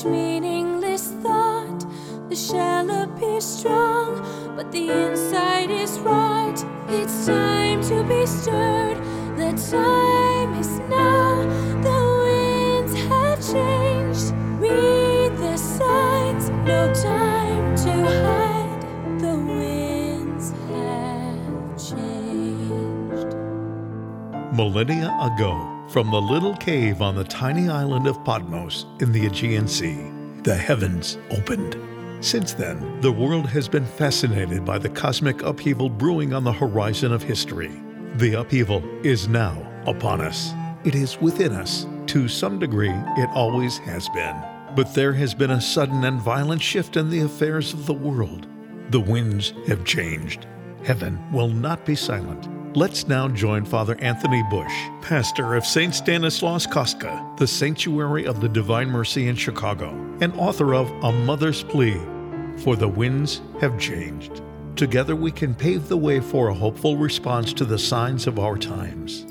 each meaningless thought. The shell appears strong, but the inside is rot. It's time to be stirred. The time is now. The winds have changed. Read the signs. No time to hide. The winds have changed. Millennia ago, from the little cave on the tiny island of Patmos in the Aegean Sea, the heavens opened. Since then, the world has been fascinated by the cosmic upheaval brewing on the horizon of history. The upheaval is now upon us. It is within us. To some degree, it always has been. But there has been a sudden and violent shift in the affairs of the world. The winds have changed. Heaven will not be silent. Let's now join Father Anthony Bush, pastor of St. Stanislaus Kostka, the Sanctuary of the Divine Mercy in Chicago, and author of A Mother's Plea, For the Winds Have Changed. Together we can pave the way for a hopeful response to the signs of our times.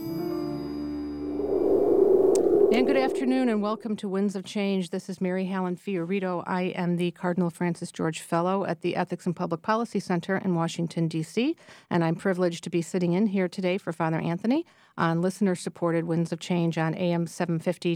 And good afternoon and welcome to Winds of Change. This is Mary Helen Fiorito. I am the Cardinal Francis George Fellow at the Ethics and Public Policy Center in Washington, D.C., and I'm privileged to be sitting in here today for Father Anthony on listener-supported Winds of Change on AM 750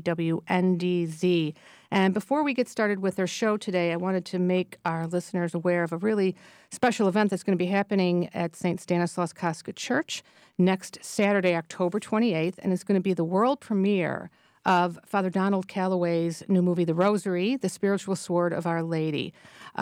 WNDZ. And before we get started with our show today, I wanted to make our listeners aware of a really special event that's going to be happening at St. Stanislaus Kostka Church next Saturday, October 28th, and it's going to be the world premiere of Father Donald Calloway's new movie, The Rosary, The Spiritual Sword of Our Lady.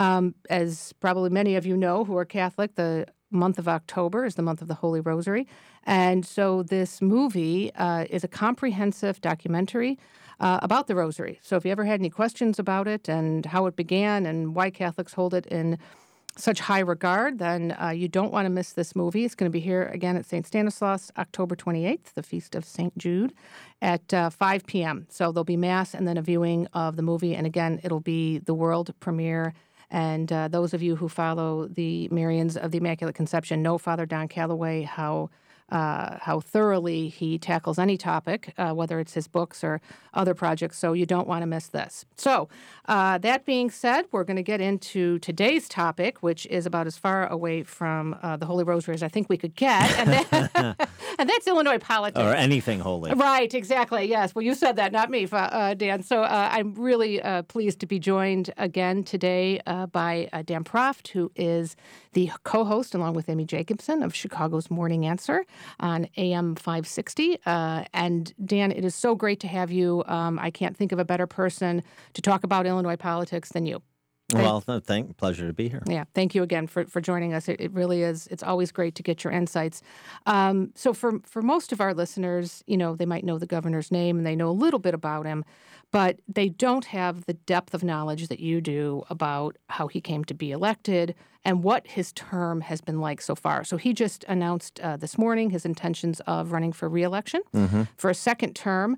As probably many of you know who are Catholic, the month of October is the month of the Holy Rosary. And so this movie is a comprehensive documentary about the Rosary. So if you ever had any questions about it and how it began and why Catholics hold it in such high regard, then you don't want to miss this movie. It's going to be here again at St. Stanislaus, October 28th, the Feast of St. Jude, at 5 p.m. So there'll be Mass and then a viewing of the movie. And again, it'll be the world premiere. And those of you who follow the Marians of the Immaculate Conception know Father Don Calloway, how thoroughly he tackles any topic, whether it's his books or other projects, so you don't want to miss this. So that being said, we're going to get into today's topic, which is about as far away from the Holy Rosary as I think we could get, and that's Illinois politics. Or anything holy. Right, exactly, yes. Well, you said that, not me, Dan. So I'm really pleased to be joined again today by Dan Proft, who is the co-host, along with Amy Jacobson, of Chicago's Morning Answer on AM 560. And Dan, it is so great to have you. I can't think of a better person to talk about Illinois politics than you. Well, pleasure to be here. Yeah, thank you again for joining us. It really is. It's always great to get your insights. So for most of our listeners, they might know the governor's name and they know a little bit about him, but they don't have the depth of knowledge that you do about how he came to be elected and what his term has been like so far. So he just announced this morning his intentions of running for re-election for a second term.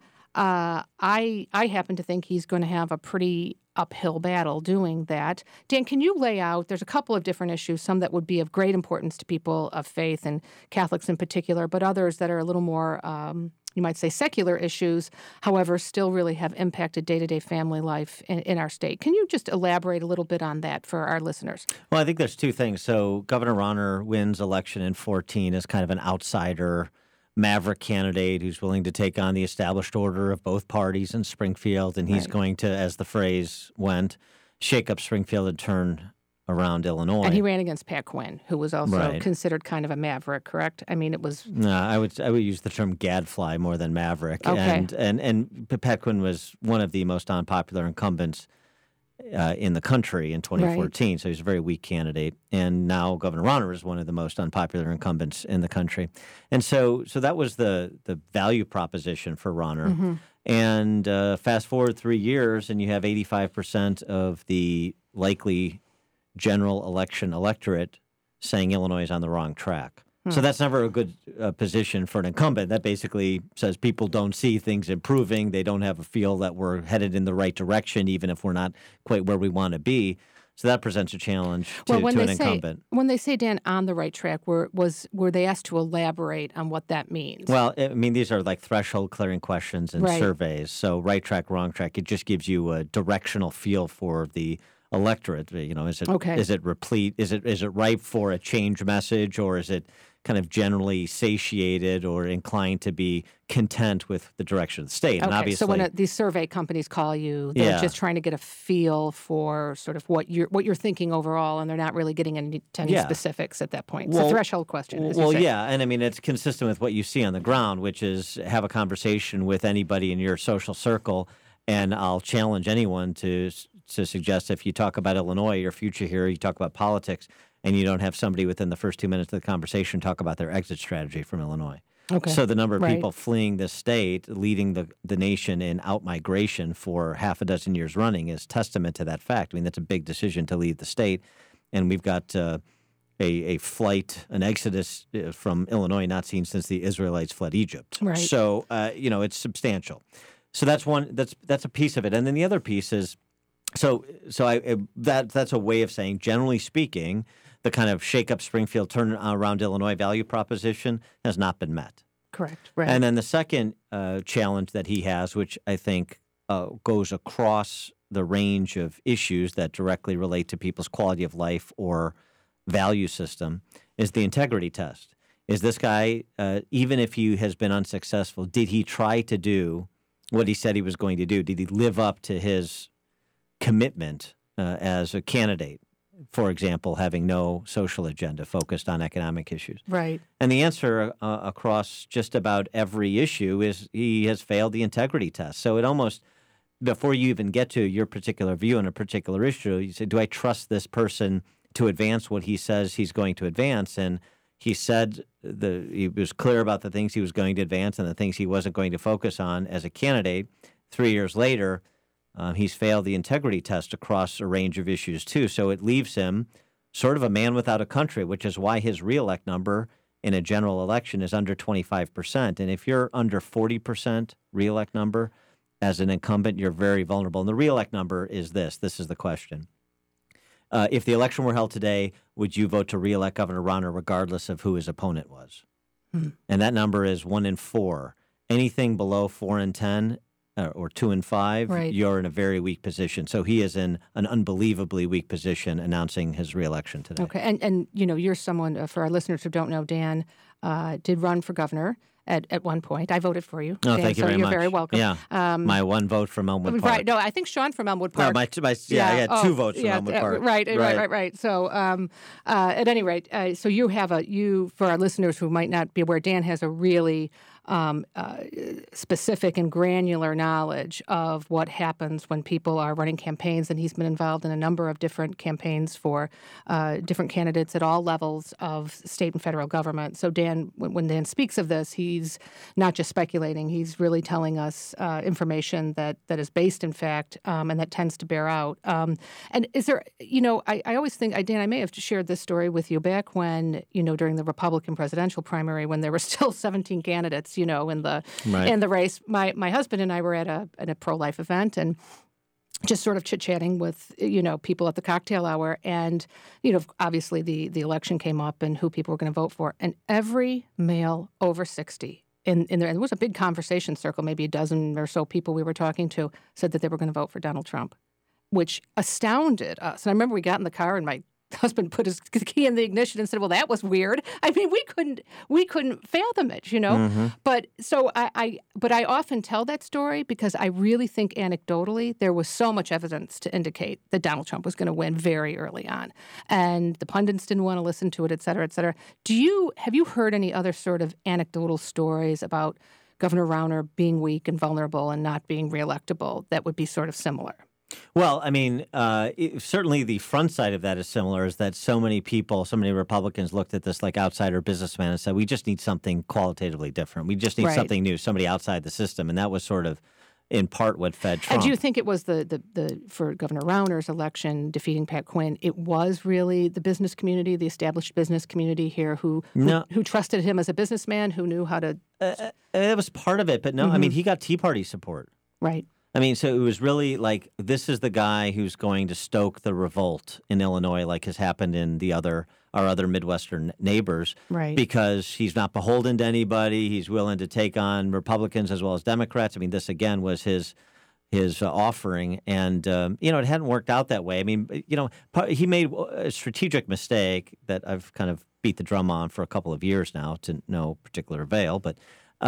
I happen to think he's going to have a pretty uphill battle doing that. Dan, can you lay out, there's a couple of different issues, some that would be of great importance to people of faith and Catholics in particular, but others that are a little more, you might say, secular issues, however, still really have impacted day-to-day family life in our state. Can you just elaborate a little bit on that for our listeners? Well, I think there's two things. So Governor Rauner wins election in 2014 as kind of an outsider maverick candidate who's willing to take on the established order of both parties in Springfield, and he's going to, as the phrase went, shake up Springfield and turn around Illinois. And he ran against Pat Quinn, who was also considered kind of a maverick, correct? I mean, it was... No, I would use the term gadfly more than maverick. Okay. And Pat Quinn was one of the most unpopular incumbents in the country in 2014, so he's a very weak candidate. And now Governor Rauner is one of the most unpopular incumbents in the country. And so that was the value proposition for Rauner. And fast forward 3 years, and you have 85% of the likely general election electorate saying Illinois is on the wrong track. So that's never a good position for an incumbent. That basically says people don't see things improving. They don't have a feel that we're headed in the right direction, even if we're not quite where we want to be. So that presents a challenge to Well, when an they say incumbent. when they say, Dan, on the right track, were they asked to elaborate on what that means? Well, I mean, these are like threshold clearing questions and Right. surveys. So right track, wrong track, it just gives you a directional feel for the electorate. Is it Okay. is it replete? Is it ripe for a change message, or is it kind of generally satiated or inclined to be content with the direction of the state? And Okay, obviously, so when these survey companies call you, they're Yeah. just trying to get a feel for sort of what you're thinking overall, and they're not really getting into any Yeah. specifics at that point. It's Well- a threshold question. As you Well, say. yeah, and I mean it's consistent with what you see on the ground, which is have a conversation with anybody in your social circle, and I'll challenge anyone to suggest if you talk about Illinois, your future here, you talk about politics, and you don't have somebody within the first 2 minutes of the conversation talk about their exit strategy from Illinois. Okay. So the number of Right. people fleeing the state, leading the nation in out-migration for half a dozen years running is testament to that fact. I mean, that's a big decision to leave the state, and we've got a flight, an exodus from Illinois not seen since the Israelites fled Egypt. Right. So it's substantial. So that's one. That's a piece of it, and then the other piece is that's a way of saying, generally speaking, the kind of shake up Springfield, turn around Illinois value proposition has not been met. Correct. Right. And then the second challenge that he has, which I think goes across the range of issues that directly relate to people's quality of life or value system, is the integrity test. Is this guy, even if he has been unsuccessful, did he try to do what he said he was going to do? Did he live up to his commitment as a candidate? For example, having no social agenda focused on economic issues. right. And the answer across just about every issue is he has failed the integrity test. So it almost, before you even get to your particular view on a particular issue, you say, do I trust this person to advance what he says he's going to advance? And he said he was clear about the things he was going to advance and the things he wasn't going to focus on as a candidate. 3 years later, he's failed the integrity test across a range of issues, too. So it leaves him sort of a man without a country, which is why his reelect number in a general election is under 25%. And if you're under 40% reelect number as an incumbent, you're very vulnerable. And the reelect number is this. This is the question. If the election were held today, would you vote to reelect Governor Rauner regardless of who his opponent was? And that number is 1 in 4. Anything below 4 in 10 or 2 in 5, Right. you're in a very weak position. So he is in an unbelievably weak position announcing his reelection today. Okay. And you're someone, for our listeners who don't know, Dan did run for governor at one point. I voted for you. Oh, Dan, thank you so very you're much. very welcome. Yeah, my one vote from Elmwood Park. Right. No, I think Sean from Elmwood No, Park. I got 2 votes from Elmwood Park. Right. So, at any rate, so you have for our listeners who might not be aware, Dan has a really specific and granular knowledge of what happens when people are running campaigns, and he's been involved in a number of different campaigns for different candidates at all levels of state and federal government. So Dan, when Dan speaks of this, he's not just speculating, he's really telling us information that is based in fact, and that tends to bear out. And is there, I always think, Dan, I may have shared this story with you back when, during the Republican presidential primary, when there were still 17 candidates, in the race. My husband and I were at a pro-life event and just sort of chit-chatting with, people at the cocktail hour. And, obviously the election came up and who people were going to vote for. And every male over 60 in there, and it was a big conversation circle, maybe a dozen or so people we were talking to, said that they were going to vote for Donald Trump, which astounded us. And I remember we got in the car and my husband put his key in the ignition and said, well, that was weird. I mean, we couldn't fathom it, Mm-hmm. But so I often tell that story because I really think anecdotally there was so much evidence to indicate that Donald Trump was going to win very early on. And the pundits didn't want to listen to it, et cetera, et cetera. Have you heard any other sort of anecdotal stories about Governor Rauner being weak and vulnerable and not being reelectable that would be sort of similar? Well, I mean, certainly the front side of that is similar, is that so many Republicans looked at this like outsider businessmen and said, we just need something qualitatively different. We just need something new, somebody outside the system. And that was sort of, in part, what fed Trump. And do you think it was the for Governor Rauner's election, defeating Pat Quinn, it was really the business community, the established business community here who trusted him as a businessman, who knew how to... It was part of it, but no, I mean, he got Tea Party support. Right. I mean, so it was really like, this is the guy who's going to stoke the revolt in Illinois, like has happened in our other Midwestern neighbors, Right. because he's not beholden to anybody. He's willing to take on Republicans as well as Democrats. I mean, this again was his offering, and it hadn't worked out that way. I mean, he made a strategic mistake that I've kind of beat the drum on for a couple of years now to no particular avail, but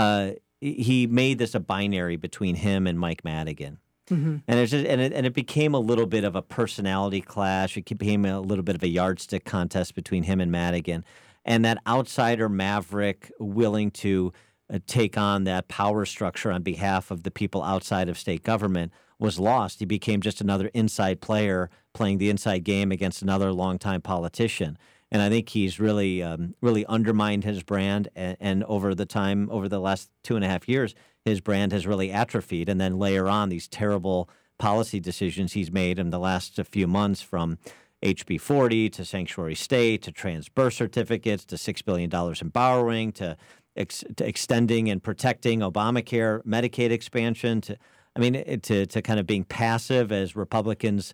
he made this a binary between him and Mike Madigan. Mm-hmm. And it became a little bit of a personality clash. It became a little bit of a yardstick contest between him and Madigan, and that outsider maverick willing to take on that power structure on behalf of the people outside of state government was lost. He became just another inside player playing the inside game against another longtime politician. And I think he's really undermined his brand. And over the last 2.5 years, his brand has really atrophied. And then layer on these terrible policy decisions he's made in the last few months, from HB 40 to sanctuary state to trans birth certificates to $6 billion in borrowing to extending and protecting Obamacare, Medicaid expansion, to kind of being passive as Republicans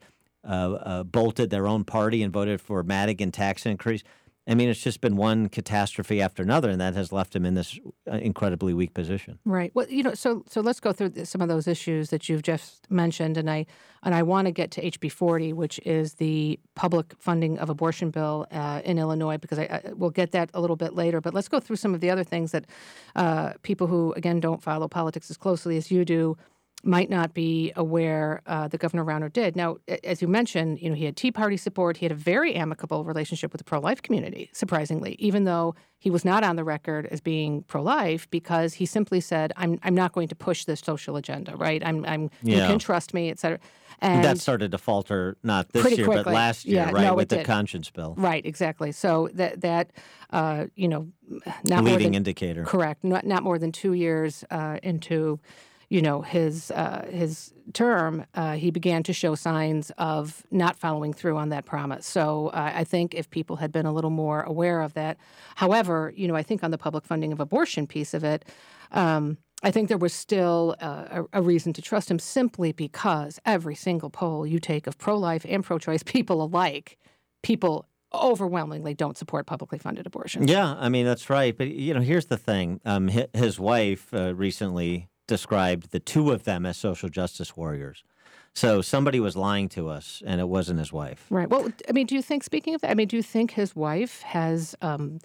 bolted their own party and voted for Madigan tax increase. I mean, it's just been one catastrophe after another, and that has left him in this incredibly weak position. Right. Well, so let's go through some of those issues that you've just mentioned, and I want to get to HB 40, which is the public funding of abortion bill in Illinois, because we'll get that a little bit later. But let's go through some of the other things that people who, again, don't follow politics as closely as you do might not be aware that Governor Rauner did. Now, as you mentioned, he had Tea Party support. He had a very amicable relationship with the pro-life community, surprisingly, even though he was not on the record as being pro-life, because he simply said, I'm not going to push this social agenda, right? You can trust me, et cetera. And that started to falter not this year, quickly. but last year, with the conscience bill. Right, exactly. So that not leading more than, indicator. Correct. Not more than 2 years into his term, he began to show signs of not following through on that promise. So I think if people had been a little more aware of that. However, I think on the public funding of abortion piece of it, I think there was still a reason to trust him, simply because every single poll you take of pro-life and pro-choice people alike, people overwhelmingly don't support publicly funded abortion. Yeah, I mean, that's right. But, here's the thing. His wife recently described the two of them as social justice warriors. So somebody was lying to us, and it wasn't his wife. Right. Well, I mean, speaking of that, do you think his wife has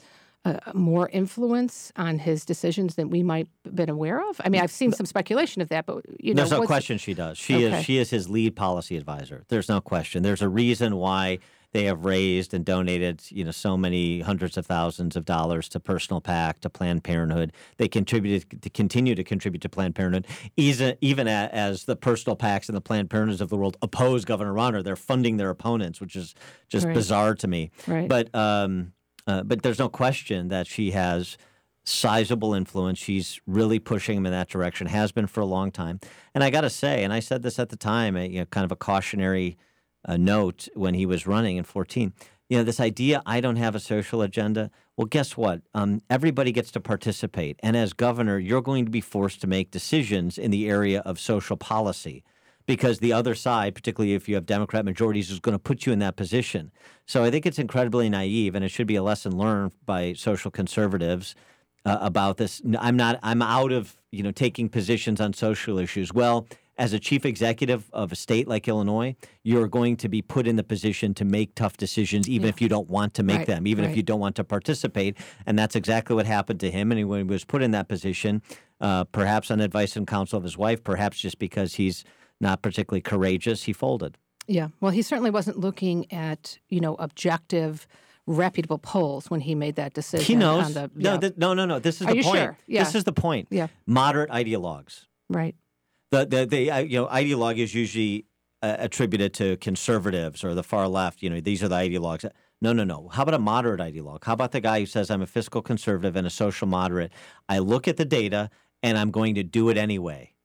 more influence on his decisions than we might have been aware of? I mean, I've seen some speculation of that, but, There's no question she does. She is his lead policy advisor. There's no question. There's a reason why they have raised and donated, so many hundreds of thousands of dollars to Personal PAC, to Planned Parenthood. They continue to contribute to Planned Parenthood, even as the Personal PACs and the Planned Parenthoods of the world oppose Governor Rauner. They're funding their opponents, which is just bizarre to me. Right. But there's no question that she has sizable influence. She's really pushing him in that direction, has been for a long time. And I got to say, and I said this at the time, kind of a cautionary note when he was running in 2014, this idea, I don't have a social agenda. Well, guess what? Everybody gets to participate. And as governor, you're going to be forced to make decisions in the area of social policy, because the other side, particularly if you have Democrat majorities, is going to put you in that position. So I think it's incredibly naive, and it should be a lesson learned by social conservatives about this. I'm out of, taking positions on social issues. Well, as a chief executive of a state like Illinois, you're going to be put in the position to make tough decisions, even if you don't want to make them, even if you don't want to participate. And that's exactly what happened to him. And when he was put in that position, perhaps on advice and counsel of his wife, perhaps just because he's not particularly courageous, he folded. Yeah. Well, he certainly wasn't looking at, objective, reputable polls when he made that decision. He knows. No. This is the point. Sure? Yeah. This is the point. Yeah. Moderate ideologues. Right. The ideologue is usually attributed to conservatives or the far left. These are the ideologues. No. How about a moderate ideologue? How about the guy who says, I'm a fiscal conservative and a social moderate? I look at the data and I'm going to do it anyway.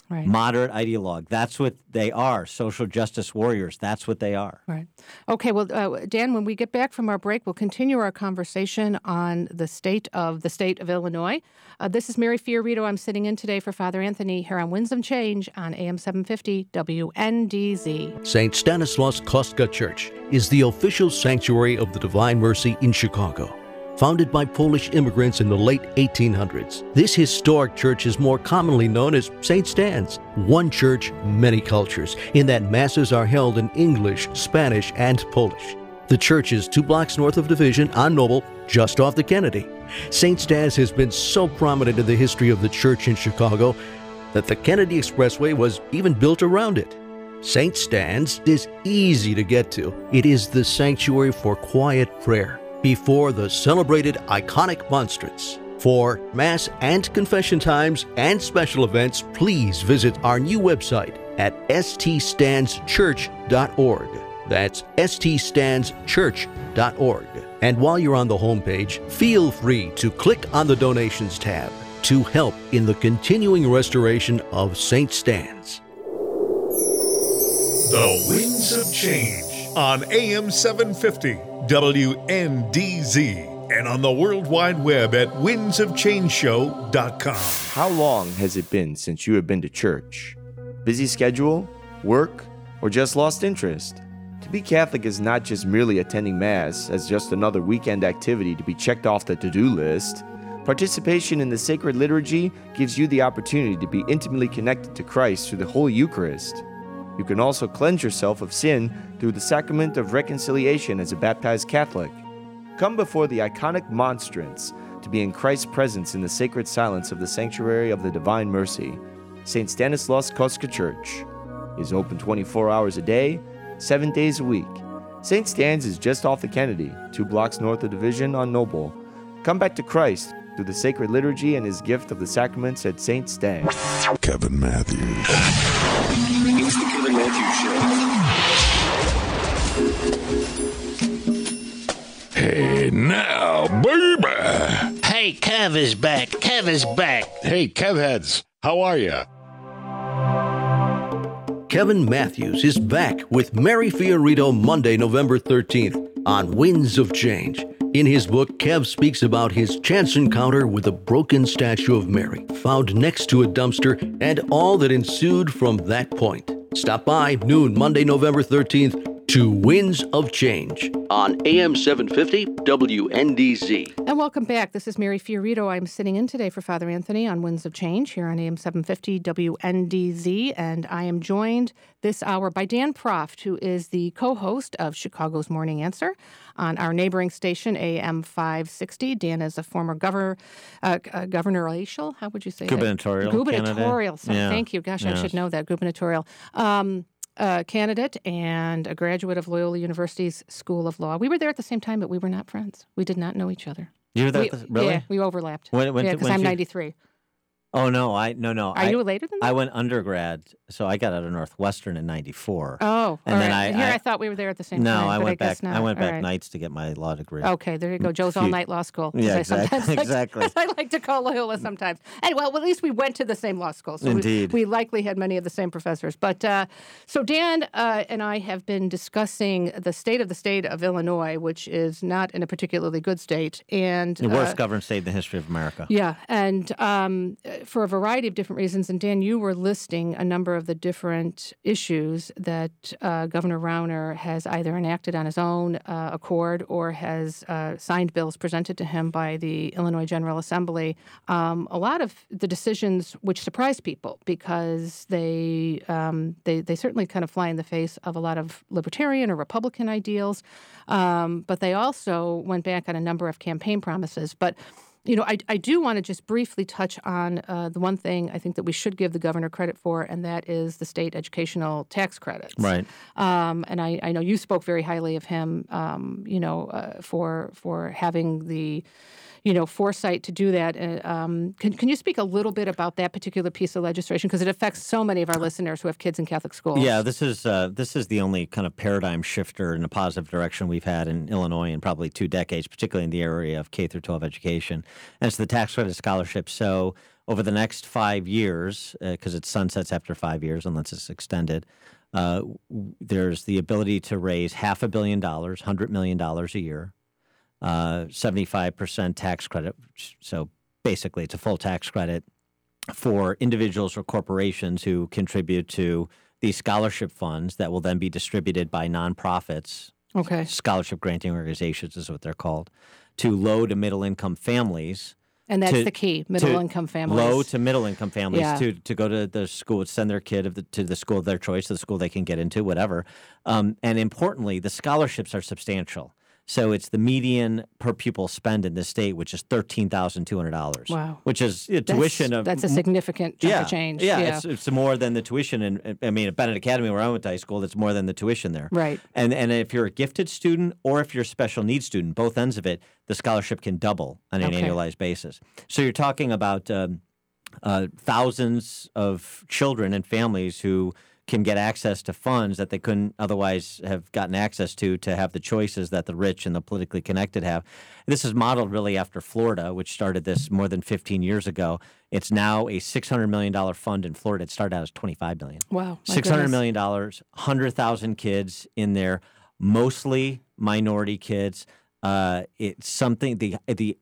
Right. Moderate ideologue. That's what they are. Social justice warriors. That's what they are. Right. Okay. Well, Dan, when we get back from our break, we'll continue our conversation on the state of Illinois. This is Mary Fiorito. I'm sitting in today for Father Anthony here on Winds of Change on AM 750 WNDZ. St. Stanislaus Kostka Church is the official sanctuary of the Divine Mercy in Chicago. Founded by Polish immigrants in the late 1800s, this historic church is more commonly known as St. Stan's. One church, many cultures, in that masses are held in English, Spanish, and Polish. The church is 2 blocks north of Division on Noble, just off the Kennedy. St. Stan's has been so prominent in the history of the church in Chicago that the Kennedy Expressway was even built around it. St. Stan's is easy to get to. It is the sanctuary for quiet prayer before the celebrated iconic monstrance. For Mass and confession times and special events, please visit our new website at ststandschurch.org. That's ststandschurch.org. And while you're on the homepage, feel free to click on the Donations tab to help in the continuing restoration of St. Stan's. The Winds of Change on AM 750 WNDZ and on the World Wide Web at windsofchangeshow.com. How long has it been since you have been to church? Busy schedule, work, or just lost interest? To be Catholic is not just merely attending Mass as just another weekend activity to be checked off the to-do list. Participation in the sacred liturgy gives you the opportunity to be intimately connected to Christ through the Holy Eucharist. You can also cleanse yourself of sin through the sacrament of reconciliation as a baptized Catholic. Come before the iconic monstrance to be in Christ's presence in the sacred silence of the sanctuary of the Divine Mercy. St. Stanislaus Kostka Church is open 24 hours a day, 7 days a week. St. Stan's is just off the Kennedy, 2 blocks north of Division on Noble. Come back to Christ through the sacred liturgy and his gift of the sacraments at St. Stan's. Kevin Matthews. It's the Kevin Matthews Show. Hey, now, baby. Hey, Kev is back. Kev is back. Hey, Kevheads, how are you? Kevin Matthews is back with Mary Fiorito Monday, November 13th on Winds of Change. In his book, Kev speaks about his chance encounter with a broken statue of Mary found next to a dumpster and all that ensued from that point. Stop by noon Monday, November 13th to Winds of Change on AM 750 WNDZ. And welcome back. This is Mary Fiorito. I'm sitting in today for Father Anthony on Winds of Change here on AM 750 WNDZ. And I am joined this hour by Dan Proft, who is the co-host of Chicago's Morning Answer on our neighboring station, AM 560. Dan is a former gubernatorial, how would you say Gubernatorial that? Gubernatorial. Yeah. Thank you. Gosh, Yes. I should know that. Gubernatorial. Candidate and a graduate of Loyola University's School of Law. We were there at the same time, but we were not friends. We did not know each other. You were there? Really? Yeah, we overlapped. When Because I'm 93. Oh, no. No. Are you later than that? I went undergrad, so I got out of Northwestern in 94. Oh, And all then right. I thought we were there at the same time. No, I but went guess back. not. I went All back right. nights to get my law degree. Okay, there you go. Joe's all-night law school. as Yeah, I exactly. sometimes Exactly. I like to call Loyola sometimes. Anyway, well, at least we went to the same law school. So Indeed. We likely had many of the same professors. But so Dan and I have been discussing the state of Illinois, which is not in a particularly good state. And The worst governed state in the history of America. Yeah, and for a variety of different reasons. And Dan, you were listing a number of the different issues that Governor Rauner has either enacted on his own accord or has signed bills presented to him by the Illinois General Assembly. A lot of the decisions which surprised people because they certainly kind of fly in the face of a lot of libertarian or Republican ideals, but they also went back on a number of campaign promises. But you know, I do want to just briefly touch on the one thing I think that we should give the governor credit for, and that is the state educational tax credits. Right. And I know you spoke very highly of him, for having the, foresight to do that. Can you speak a little bit about that particular piece of legislation? Because it affects so many of our listeners who have kids in Catholic schools. Yeah, this is the only kind of paradigm shifter in a positive direction we've had in Illinois in probably 2 decades, particularly in the area of K through 12 education. And it's the tax credit scholarship. So over the next 5 years, because it sunsets after 5 years unless it's extended, there's the ability to raise $500 million, $100 million a year, 75% tax credit. So basically, it's a full tax credit for individuals or corporations who contribute to these scholarship funds that will then be distributed by nonprofits. Okay. Scholarship granting organizations is what they're called, to low to middle income families. And that's the key, middle-income families. Low to middle-income families Yeah. to go to the school, send their kid to the school of their choice, to the school they can get into, whatever. And importantly, the scholarships are substantial. So it's the median per pupil spend in this state, which is $13,200. Wow. Which is tuition of... That's a significant chunk of change. Yeah. It's more than the tuition. And I mean, at Bennett Academy, where I went to high school, that's more than the tuition there. Right. And if you're a gifted student or if you're a special needs student, both ends of it, the scholarship can double on an annualized basis. So you're talking about thousands of children and families who can get access to funds that they couldn't otherwise have gotten access to have the choices that the rich and the politically connected have. This is modeled really after Florida, which started this more than 15 years ago. It's now a $600 million fund in Florida. It started out as $25 million. Wow. $600 million, 100,000 kids in there, mostly minority kids. It's something the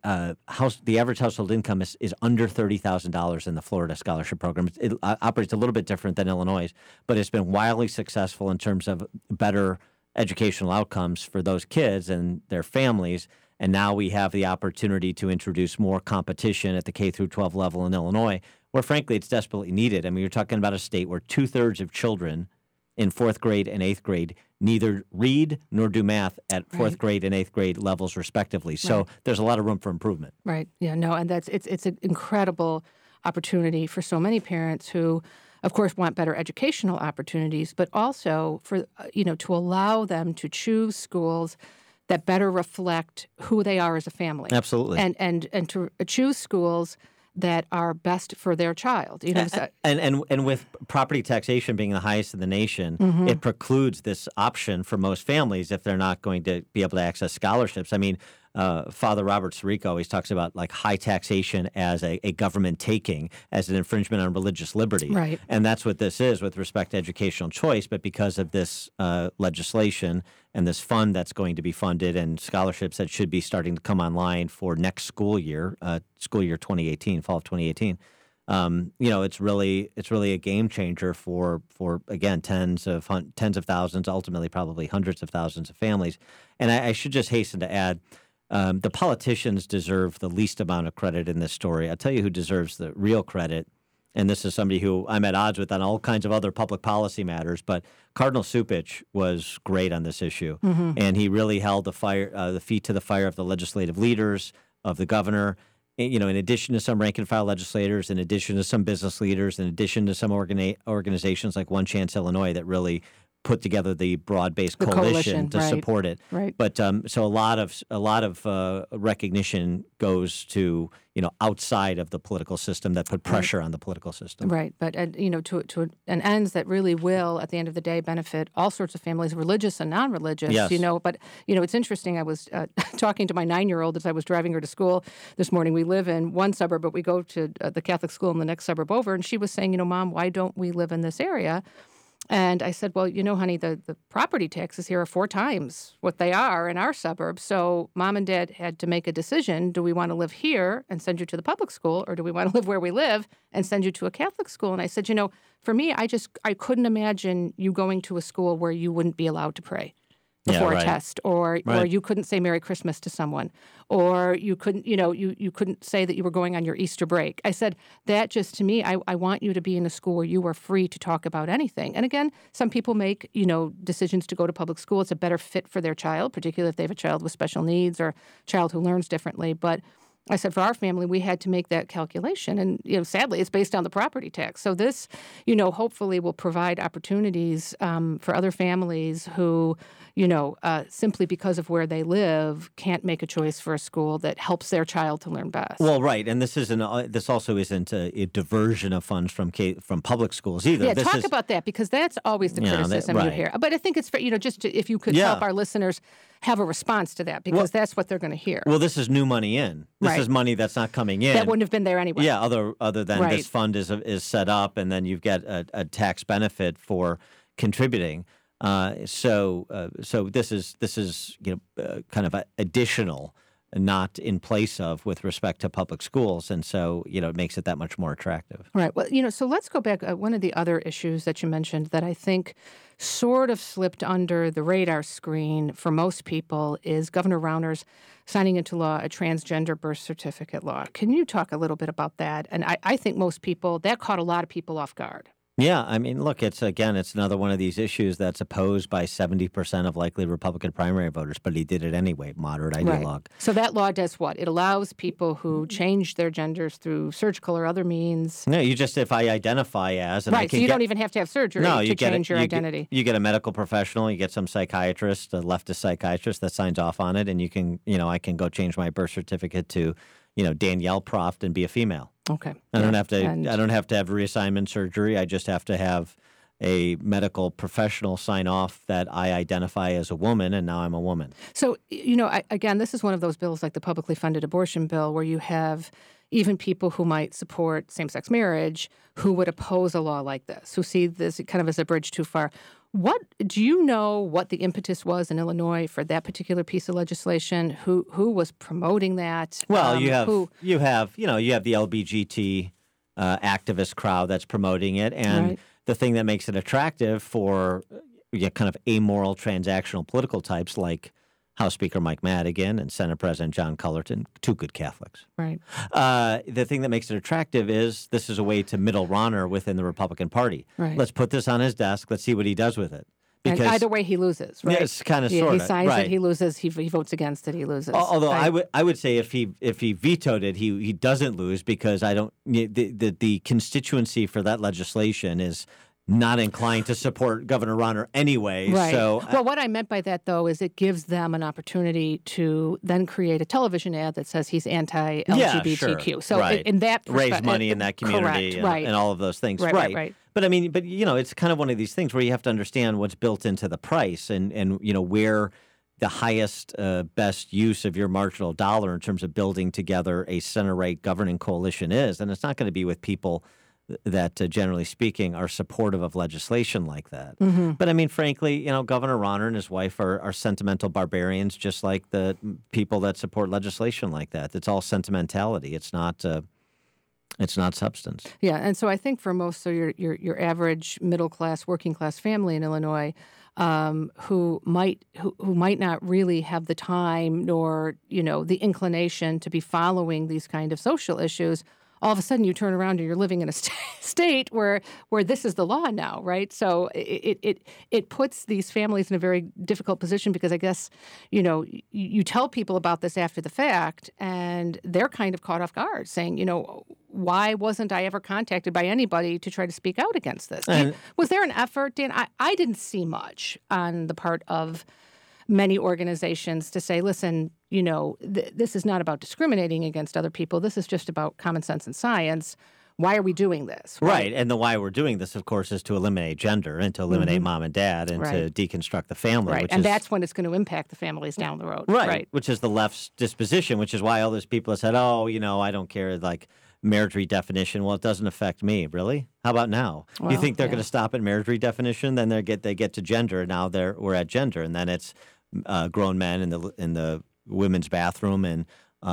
average household income is under $30,000 in the Florida scholarship program. It operates a little bit different than Illinois, but it's been wildly successful in terms of better educational outcomes for those kids and their families. And now we have the opportunity to introduce more competition at the K through 12 level in Illinois, where frankly it's desperately needed. I mean, you're talking about a state where 2/3 of children in 4th grade and 8th grade neither read nor do math at 4th grade and 8th grade levels respectively. So there's a lot of room for improvement. Right. Yeah, no, and it's an incredible opportunity for so many parents who, of course, want better educational opportunities, but also for, to allow them to choose schools that better reflect who they are as a family. Absolutely. And to choose schools that are best for their child. And with property taxation being the highest in the nation, it precludes this option for most families if they're not going to be able to access scholarships. I mean, Father Robert Sirico always talks about like high taxation as a government taking, as an infringement on religious liberty. Right. And that's what this is with respect to educational choice. But because of this legislation and this fund that's going to be funded and scholarships that should be starting to come online for next school year 2018, fall of 2018, it's really a game changer for again tens of thousands, ultimately probably hundreds of thousands of families. And I should just hasten to add, the politicians deserve the least amount of credit in this story. I'll tell you who deserves the real credit, and this is somebody who I'm at odds with on all kinds of other public policy matters, but Cardinal Cupich was great on this issue, and he really held the feet to the fire of the legislative leaders, of the governor. In addition to some rank-and-file legislators, in addition to some business leaders, in addition to some organizations like One Chance Illinois that really put together the broad-based coalition to support it. Right. But so a lot of recognition goes to outside of the political system that put pressure on the political system. Right. But to an ends that really will, at the end of the day, benefit all sorts of families, religious and non-religious. Yes. But it's interesting. I was talking to my 9-year-old as I was driving her to school this morning. We live in one suburb, but we go to the Catholic school in the next suburb over, and she was saying, Mom, why don't we live in this area? And I said, well, honey, the property taxes here are 4 times what they are in our suburbs. So Mom and Dad had to make a decision. Do we want to live here and send you to the public school, or do we want to live where we live and send you to a Catholic school? And I said, for me, I couldn't imagine you going to a school where you wouldn't be allowed to pray before a test, or you couldn't say Merry Christmas to someone, or you couldn't, you couldn't say that you were going on your Easter break. I said, that just to me, I want you to be in a school where you are free to talk about anything. And again, some people make, decisions to go to public school. It's a better fit for their child, particularly if they have a child with special needs or a child who learns differently. But I said, for our family, we had to make that calculation. And, sadly, it's based on the property tax. So this, hopefully will provide opportunities for other families who, simply because of where they live, can't make a choice for a school that helps their child to learn best. Well, right. And this also isn't a diversion of funds from public schools either. Yeah, talk about that, because that's always the criticism you hear. But I think it's, if you could help our listeners have a response to that because that's what they're going to hear. Well, this is new money in. This is money that's not coming in. That wouldn't have been there anyway. Yeah, other than this fund is set up, and then you've got a tax benefit for contributing. So this is kind of additional, not in place of with respect to public schools, and so it makes it that much more attractive. Right. Well, so let's go back. One of the other issues that you mentioned that I think sort of slipped under the radar screen for most people is Governor Rauner's signing into law a transgender birth certificate law. Can you talk a little bit about that? And I think most people, that caught a lot of people off guard. Yeah, I mean, look, it's another one of these issues that's opposed by 70% of likely Republican primary voters, but he did it anyway, moderate ideologue. Right. So that law does what? It allows people who change their genders through surgical or other means. No, if I identify as... And right, so you don't even have to have surgery to change your identity. You get a medical professional, you get some psychiatrist, a leftist psychiatrist that signs off on it, and you can, I can go change my birth certificate to, Danielle Proft and be a female. Okay. I don't have to have reassignment surgery. I just have to have a medical professional sign off that I identify as a woman, and now I'm a woman. So, again, this is one of those bills like the publicly funded abortion bill where you have even people who might support same-sex marriage who would oppose a law like this, who see this kind of as a bridge too far. Do you know what the impetus was in Illinois for that particular piece of legislation? Who was promoting that? Well, you have the LBGT activist crowd that's promoting it, and the thing that makes it attractive for kind of amoral transactional political types like House Speaker Mike Madigan and Senate President John Cullerton, two good Catholics. Right. The thing that makes it attractive is this is a way to middle Rauner within the Republican Party. Right. Let's put this on his desk. Let's see what he does with it. Because and either way, he loses, right? Yes, kind of, sort of. He signs it, he loses. He votes against it, he loses. Although I would say if he vetoed it, he doesn't lose because the constituency for that legislation is not inclined to support Governor Rauner anyway. Right. So, what I meant by that, though, is it gives them an opportunity to then create a television ad that says he's anti-LGBTQ. Yeah, sure. So in that raise money in that community and all of those things. Right. But I mean, it's kind of one of these things where you have to understand what's built into the price and where the highest, best use of your marginal dollar in terms of building together a center-right governing coalition is. And it's not going to be with people that, generally speaking, are supportive of legislation like that. Mm-hmm. But, I mean, frankly, Governor Rauner and his wife are sentimental barbarians, just like the people that support legislation like that. It's all sentimentality. It's not substance. Yeah, and so I think for most, so your average middle-class, working-class family in Illinois who might not really have the time nor, the inclination to be following these kind of social issues, all of a sudden you turn around and you're living in a state where this is the law now, right? So it puts these families in a very difficult position because I guess, you tell people about this after the fact and they're kind of caught off guard saying, why wasn't I ever contacted by anybody to try to speak out against this? Was there an effort, Dan? I didn't see much on the part of many organizations to say, listen, this is not about discriminating against other people. This is just about common sense and science. Why are we doing this? Right. And the why we're doing this, of course, is to eliminate gender and to eliminate mom and dad and to deconstruct the family. Right. That's when it's going to impact the families down the road. Right. Which is the left's disposition, which is why all those people have said, I don't care, like marriage redefinition. Well, it doesn't affect me. Really? How about now? Well, you think they're going to stop at marriage redefinition? Then they get to gender. And now we're at gender. And then it's grown men in the women's bathroom and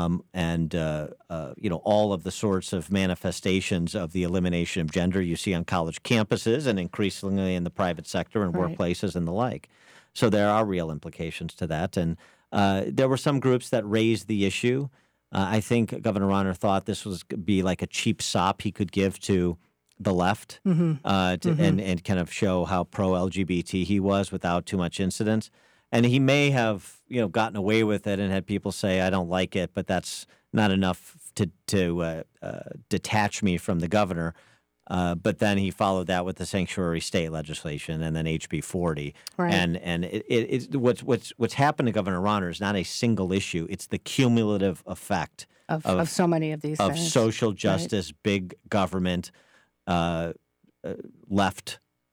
all of the sorts of manifestations of the elimination of gender you see on college campuses and increasingly in the private sector and workplaces and the like. So there are real implications to that. And there were some groups that raised the issue. I think Governor Rauner thought this was be like a cheap sop he could give to the left and kind of show how pro-LGBT he was without too much incidence. And he may have, gotten away with it and had people say, I don't like it, but that's not enough to detach me from the governor. But then he followed that with the sanctuary state legislation and then HB 40. Right. And what's happened to Governor Rauner is not a single issue. It's the cumulative effect of so many of these of things. social justice, big government, left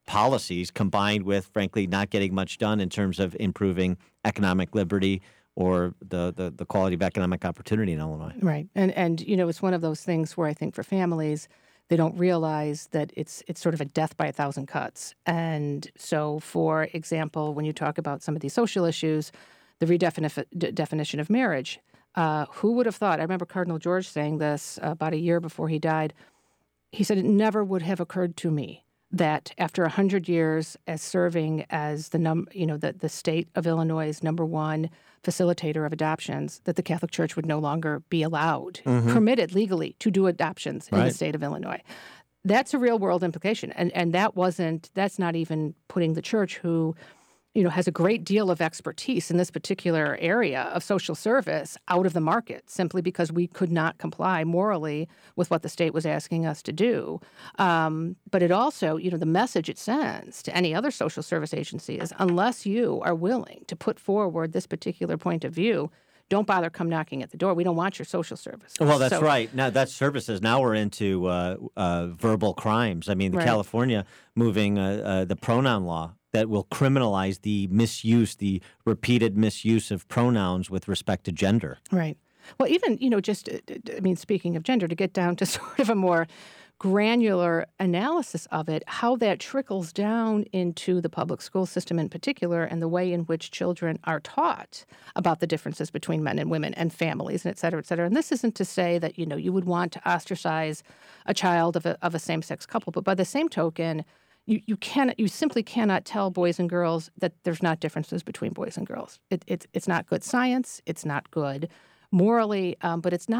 policies combined with, frankly, not getting much done in terms of improving economic liberty or the quality of economic opportunity in Illinois. Right. And it's one of those things where I think for families, they don't realize that it's sort of a death by a thousand cuts. And so, for example, when you talk about some of these social issues, the redefinition of marriage, who would have thought? I remember Cardinal George saying this about a year before he died. He said, it never would have occurred to me that after 100 years as serving as the state of Illinois' number one facilitator of adoptions, that the Catholic Church would no longer be allowed, permitted legally to do adoptions in the state of Illinois. That's a real world implication. And that's not even putting the church, who has a great deal of expertise in this particular area of social service, out of the market, simply because we could not comply morally with what the state was asking us to do. But it also, the message it sends to any other social service agency is, unless you are willing to put forward this particular point of view, don't bother come knocking at the door. We don't want your social services. Well, that's right. Now that's services. Now we're into verbal crimes. I mean, California moving the pronoun law that will criminalize the repeated misuse of pronouns with respect to gender. Right. Well, even, speaking of gender, to get down to sort of a more granular analysis of it, how that trickles down into the public school system in particular, and the way in which children are taught about the differences between men and women and families, and et cetera, et cetera. And this isn't to say that, you would want to ostracize a child of a same-sex couple, but by the same token, you simply cannot tell boys and girls that there's not differences between boys and girls. It's not good science. It's not good morally, but it's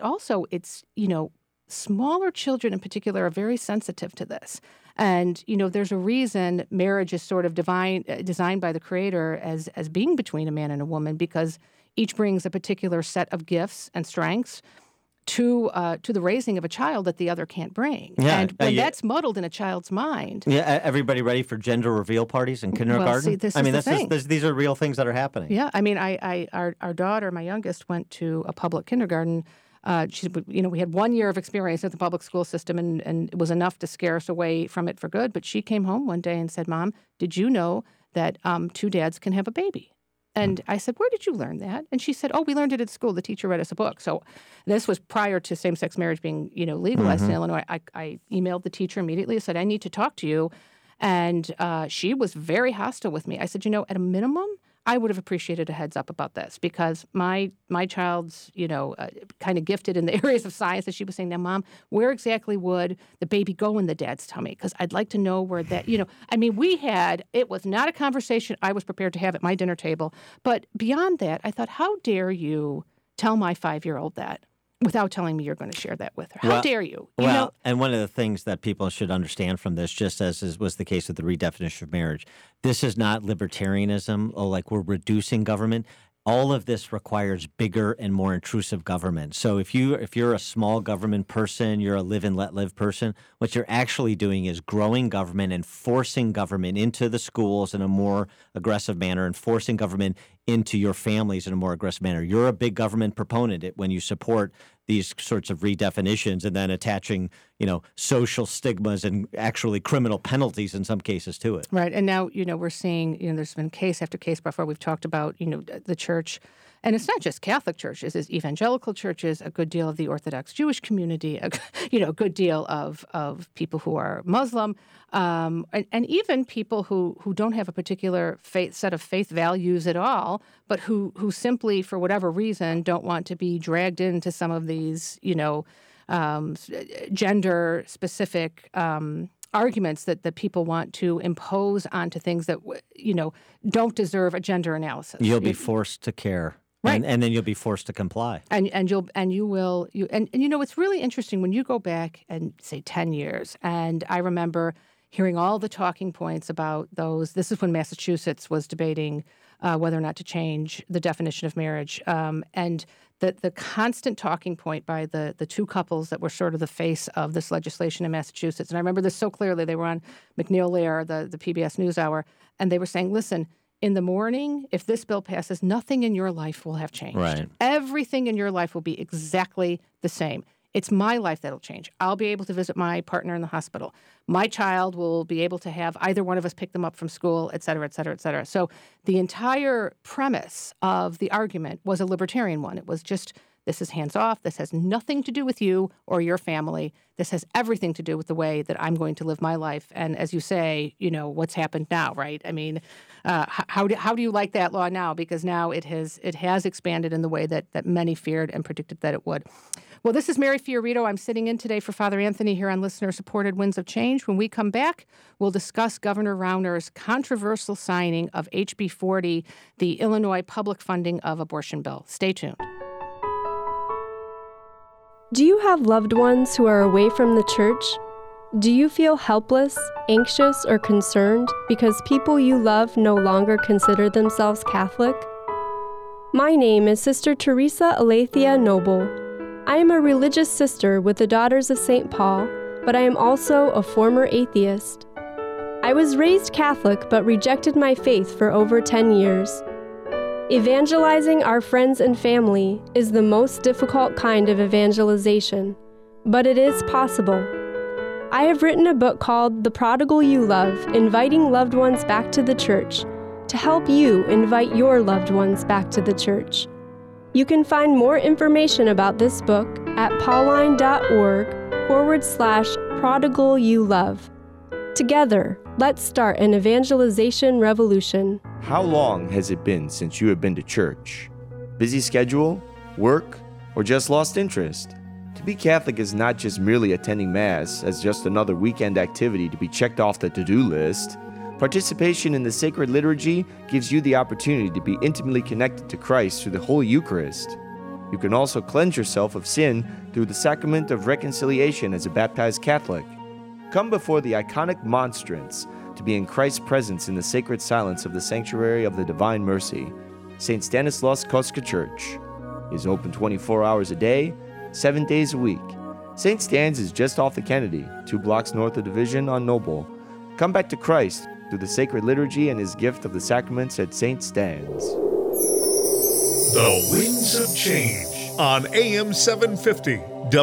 smaller children in particular are very sensitive to this. And, there's a reason marriage is sort of designed by the Creator as being between a man and a woman, because each brings a particular set of gifts and strengths to the raising of a child that the other can't bring. Yeah, and when that's muddled in a child's mind. Yeah, everybody ready for gender reveal parties in kindergarten? Well, see, these are real things that are happening. Yeah, I mean, our daughter, my youngest, went to a public kindergarten. We had 1 year of experience at the public school system, and it was enough to scare us away from it for good. But she came home one day and said, "Mom, did you know that two dads can have a baby?" And I said, "Where did you learn that?" And she said, "Oh, we learned it at school. The teacher read us a book." So this was prior to same-sex marriage being, legalized in Illinois. I emailed the teacher immediately. I said, "I need to talk to you." And she was very hostile with me. I said, at a minimum, I would have appreciated a heads up about this, because my child's, kind of gifted in the areas of science, that she was saying, "Now, Mom, where exactly would the baby go in the dad's tummy? Because I'd like to know where that, it was not a conversation I was prepared to have at my dinner table. But beyond that, I thought, how dare you tell my 5-year-old that without telling me you're going to share that with her? How dare you? And one of the things that people should understand from this, just as was the case with the redefinition of marriage, this is not libertarianism, or like we're reducing government. All of this requires bigger and more intrusive government. So if you're a small government person, you're a live and let live person, what you're actually doing is growing government and forcing government into the schools in a more aggressive manner, and forcing government into your families in a more aggressive manner. You're a big government proponent when you support these sorts of redefinitions, and then attaching, social stigmas and actually criminal penalties in some cases to it. Right. And now, we're seeing, there's been case after case before. We've talked about, the church. And it's not just Catholic churches, it's evangelical churches, a good deal of the Orthodox Jewish community, a good deal of people who are Muslim, and even people who don't have a particular set of faith values at all, but who simply, for whatever reason, don't want to be dragged into some of these, gender-specific arguments that people want to impose onto things that, don't deserve a gender analysis. You'll be forced to care. Right. And then you'll be forced to comply. And it's really interesting when you go back and say 10 years, and I remember hearing all the talking points about those. This is when Massachusetts was debating whether or not to change the definition of marriage, and the constant talking point by the two couples that were sort of the face of this legislation in Massachusetts. And I remember this so clearly. They were on McNeil Lehrer, the PBS NewsHour, and they were saying, "Listen, in the morning, if this bill passes, nothing in your life will have changed. Right. Everything in your life will be exactly the same. It's my life that'll change. I'll be able to visit my partner in the hospital. My child will be able to have either one of us pick them up from school, et cetera, et cetera, et cetera. So the entire premise of the argument was a libertarian one. It was just, this is hands off. This has nothing to do with you or your family. This has everything to do with the way that I'm going to live my life. And as you say, what's happened now, right? I mean, how do you like that law now? Because now it has expanded in the way that many feared and predicted that it would. Well, this is Mary Fiorito. I'm sitting in today for Father Anthony here on listener-supported Winds of Change. When we come back, we'll discuss Governor Rauner's controversial signing of HB 40, the Illinois public funding of abortion bill. Stay tuned. Do you have loved ones who are away from the church? Do you feel helpless, anxious, or concerned because people you love no longer consider themselves Catholic? My name is Sister Teresa Alethea Noble. I am a religious sister with the Daughters of St. Paul, but I am also a former atheist. I was raised Catholic but rejected my faith for over 10 years. Evangelizing our friends and family is the most difficult kind of evangelization, but it is possible. I have written a book called The Prodigal You Love, Inviting Loved Ones Back to the Church, to help you invite your loved ones back to the church. You can find more information about this book at pauline.org/prodigalyouLove. Together, let's start an evangelization revolution. How long has it been since you have been to church? Busy schedule, work, or just lost interest? To be Catholic is not just merely attending Mass as just another weekend activity to be checked off the to-do list. Participation in the sacred liturgy gives you the opportunity to be intimately connected to Christ through the Holy Eucharist. You can also cleanse yourself of sin through the sacrament of reconciliation as a baptized Catholic. Come before the iconic monstrance to be in Christ's presence in the sacred silence of the Sanctuary of the Divine Mercy. St. Stanislaus Kostka Church is open 24 hours a day, 7 days a week. St. Stan's is just off the Kennedy, 2 blocks north of Division on Noble. Come back to Christ through the sacred liturgy and his gift of the sacraments at St. Stan's. The Winds of Change on AM 750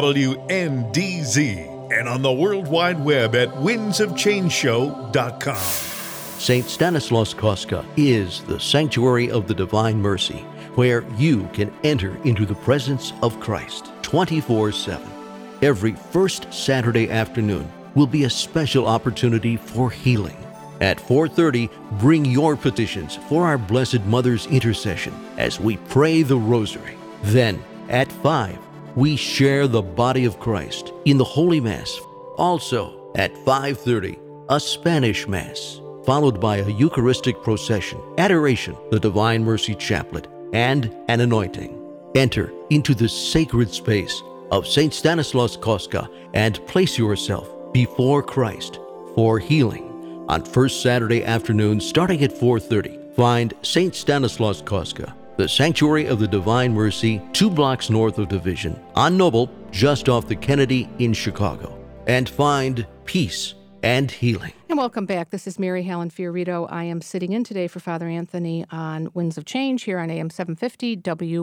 WNDZ and on the World Wide Web at windsofchangeshow.com. St. Stanislaus Kostka is the Sanctuary of the Divine Mercy, where you can enter into the presence of Christ 24/7. Every first Saturday afternoon will be a special opportunity for healing. At 4:30, bring your petitions for our Blessed Mother's intercession as we pray the Rosary. Then, at 5, we share the body of Christ in the Holy Mass. Also, at 5:30, a Spanish Mass, followed by a Eucharistic procession, adoration, the Divine Mercy Chaplet, and an anointing. Enter into the sacred space of St. Stanislaus Kostka and place yourself before Christ for healing. On first Saturday afternoon, starting at 4:30, find St. Stanislaus Kostka, the Sanctuary of the Divine Mercy, 2 blocks north of Division, on Noble, just off the Kennedy in Chicago, and find peace and healing. And welcome back. This is Mary Helen Fiorito. I am sitting in today for Father Anthony on Winds of Change here on AM 750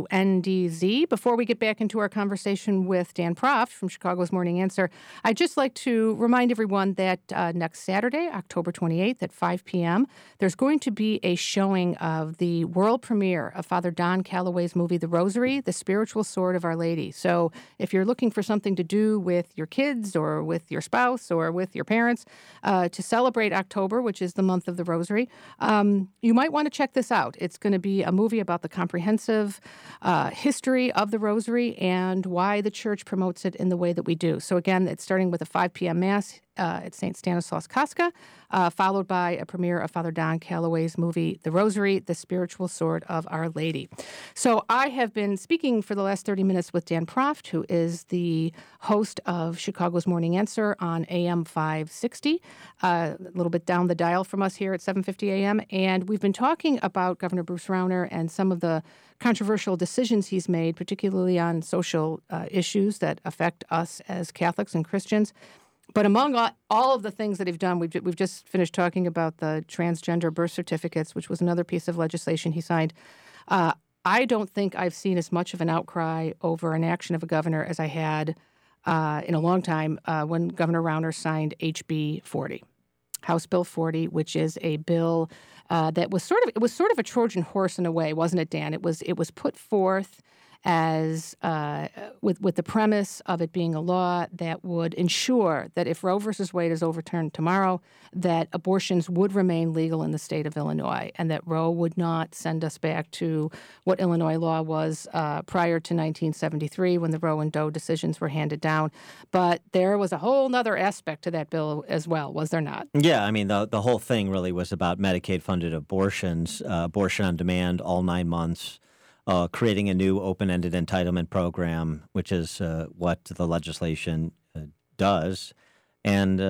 WNDZ. Before we get back into our conversation with Dan Proft from Chicago's Morning Answer, I'd just like to remind everyone that next Saturday, October 28th at 5 p.m., there's going to be a showing of the world premiere of Father Don Calloway's movie, The Rosary, The Spiritual Sword of Our Lady. So if you're looking for something to do with your kids or with your spouse or with your parents to celebrate October, which is the month of the Rosary, you might want to check this out. It's going to be a movie about the comprehensive history of the Rosary and why the Church promotes it in the way that we do. So again, it's starting with a 5 p.m. Mass at St. Stanislaus Kostka, followed by a premiere of Father Don Calloway's movie, The Rosary, The Spiritual Sword of Our Lady. So I have been speaking for the last 30 minutes with Dan Proft, who is the host of Chicago's Morning Answer on AM 560, a little bit down the dial from us here at 750 AM. And we've been talking about Governor Bruce Rauner and some of the controversial decisions he's made, particularly on social issues that affect us as Catholics and Christians. But among all of the things that he's done, we've just finished talking about the transgender birth certificates, which was another piece of legislation he signed. I don't think I've seen as much of an outcry over an action of a governor as I had in a long time when Governor Rauner signed HB 40, House Bill 40, which is a bill that was sort of a Trojan horse in a way, wasn't it, Dan? It was put forth as with the premise of it being a law that would ensure that if Roe versus Wade is overturned tomorrow, that abortions would remain legal in the state of Illinois, and that Roe would not send us back to what Illinois law was prior to 1973 when the Roe and Doe decisions were handed down. But there was a whole other aspect to that bill as well, was there not? Yeah, I mean, the whole thing really was about Medicaid-funded abortions, abortion on demand, all 9 months. Creating a new open-ended entitlement program, which is what the legislation does. And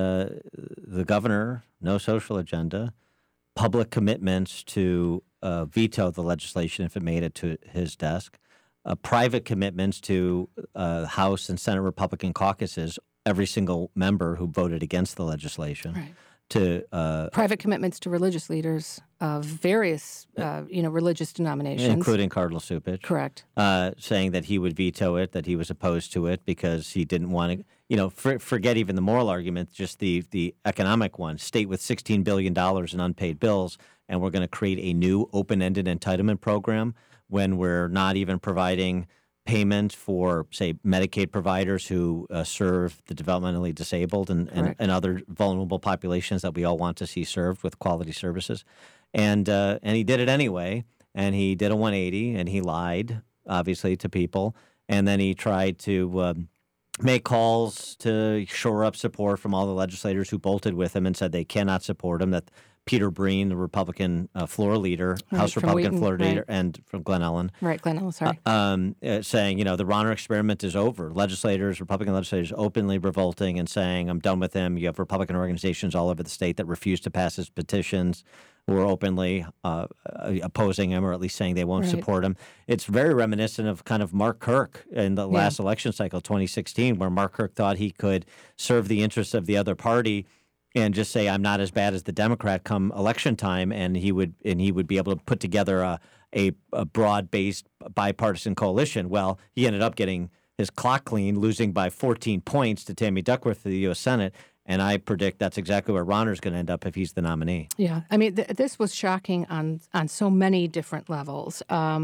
the governor, no social agenda, public commitments to veto the legislation if it made it to his desk, private commitments to House and Senate Republican caucuses, every single member who voted against the legislation. Right. To private commitments to religious leaders of various, religious denominations, including Cardinal Cupich, correct, saying that he would veto it, that he was opposed to it because he didn't want to. Forget even the moral argument, just the economic one. State with $16 billion in unpaid bills, and we're going to create a new open-ended entitlement program when we're not even providing payment for, say, Medicaid providers who serve the developmentally disabled and other vulnerable populations that we all want to see served with quality services. And he did it anyway, and he did a 180, and he lied, obviously, to people. And then he tried to make calls to shore up support from all the legislators who bolted with him and said they cannot support him, that Peter Breen, the Republican floor leader, House Republican floor leader, and from Glen Ellen. Right, Glen Ellen, sorry. Saying, the Rauner experiment is over. Republican legislators openly revolting and saying, I'm done with him. You have Republican organizations all over the state that refuse to pass his petitions, who are openly opposing him or at least saying they won't support him. It's very reminiscent of kind of Mark Kirk in the last election cycle, 2016, where Mark Kirk thought he could serve the interests of the other party and just say, I'm not as bad as the Democrat come election time, and he would be able to put together a broad-based bipartisan coalition. Well, he ended up getting his clock clean, losing by 14 points to Tammy Duckworth of the U.S. Senate. And I predict that's exactly where Rauner's going to end up if he's the nominee. Yeah. I mean, this was shocking on so many different levels.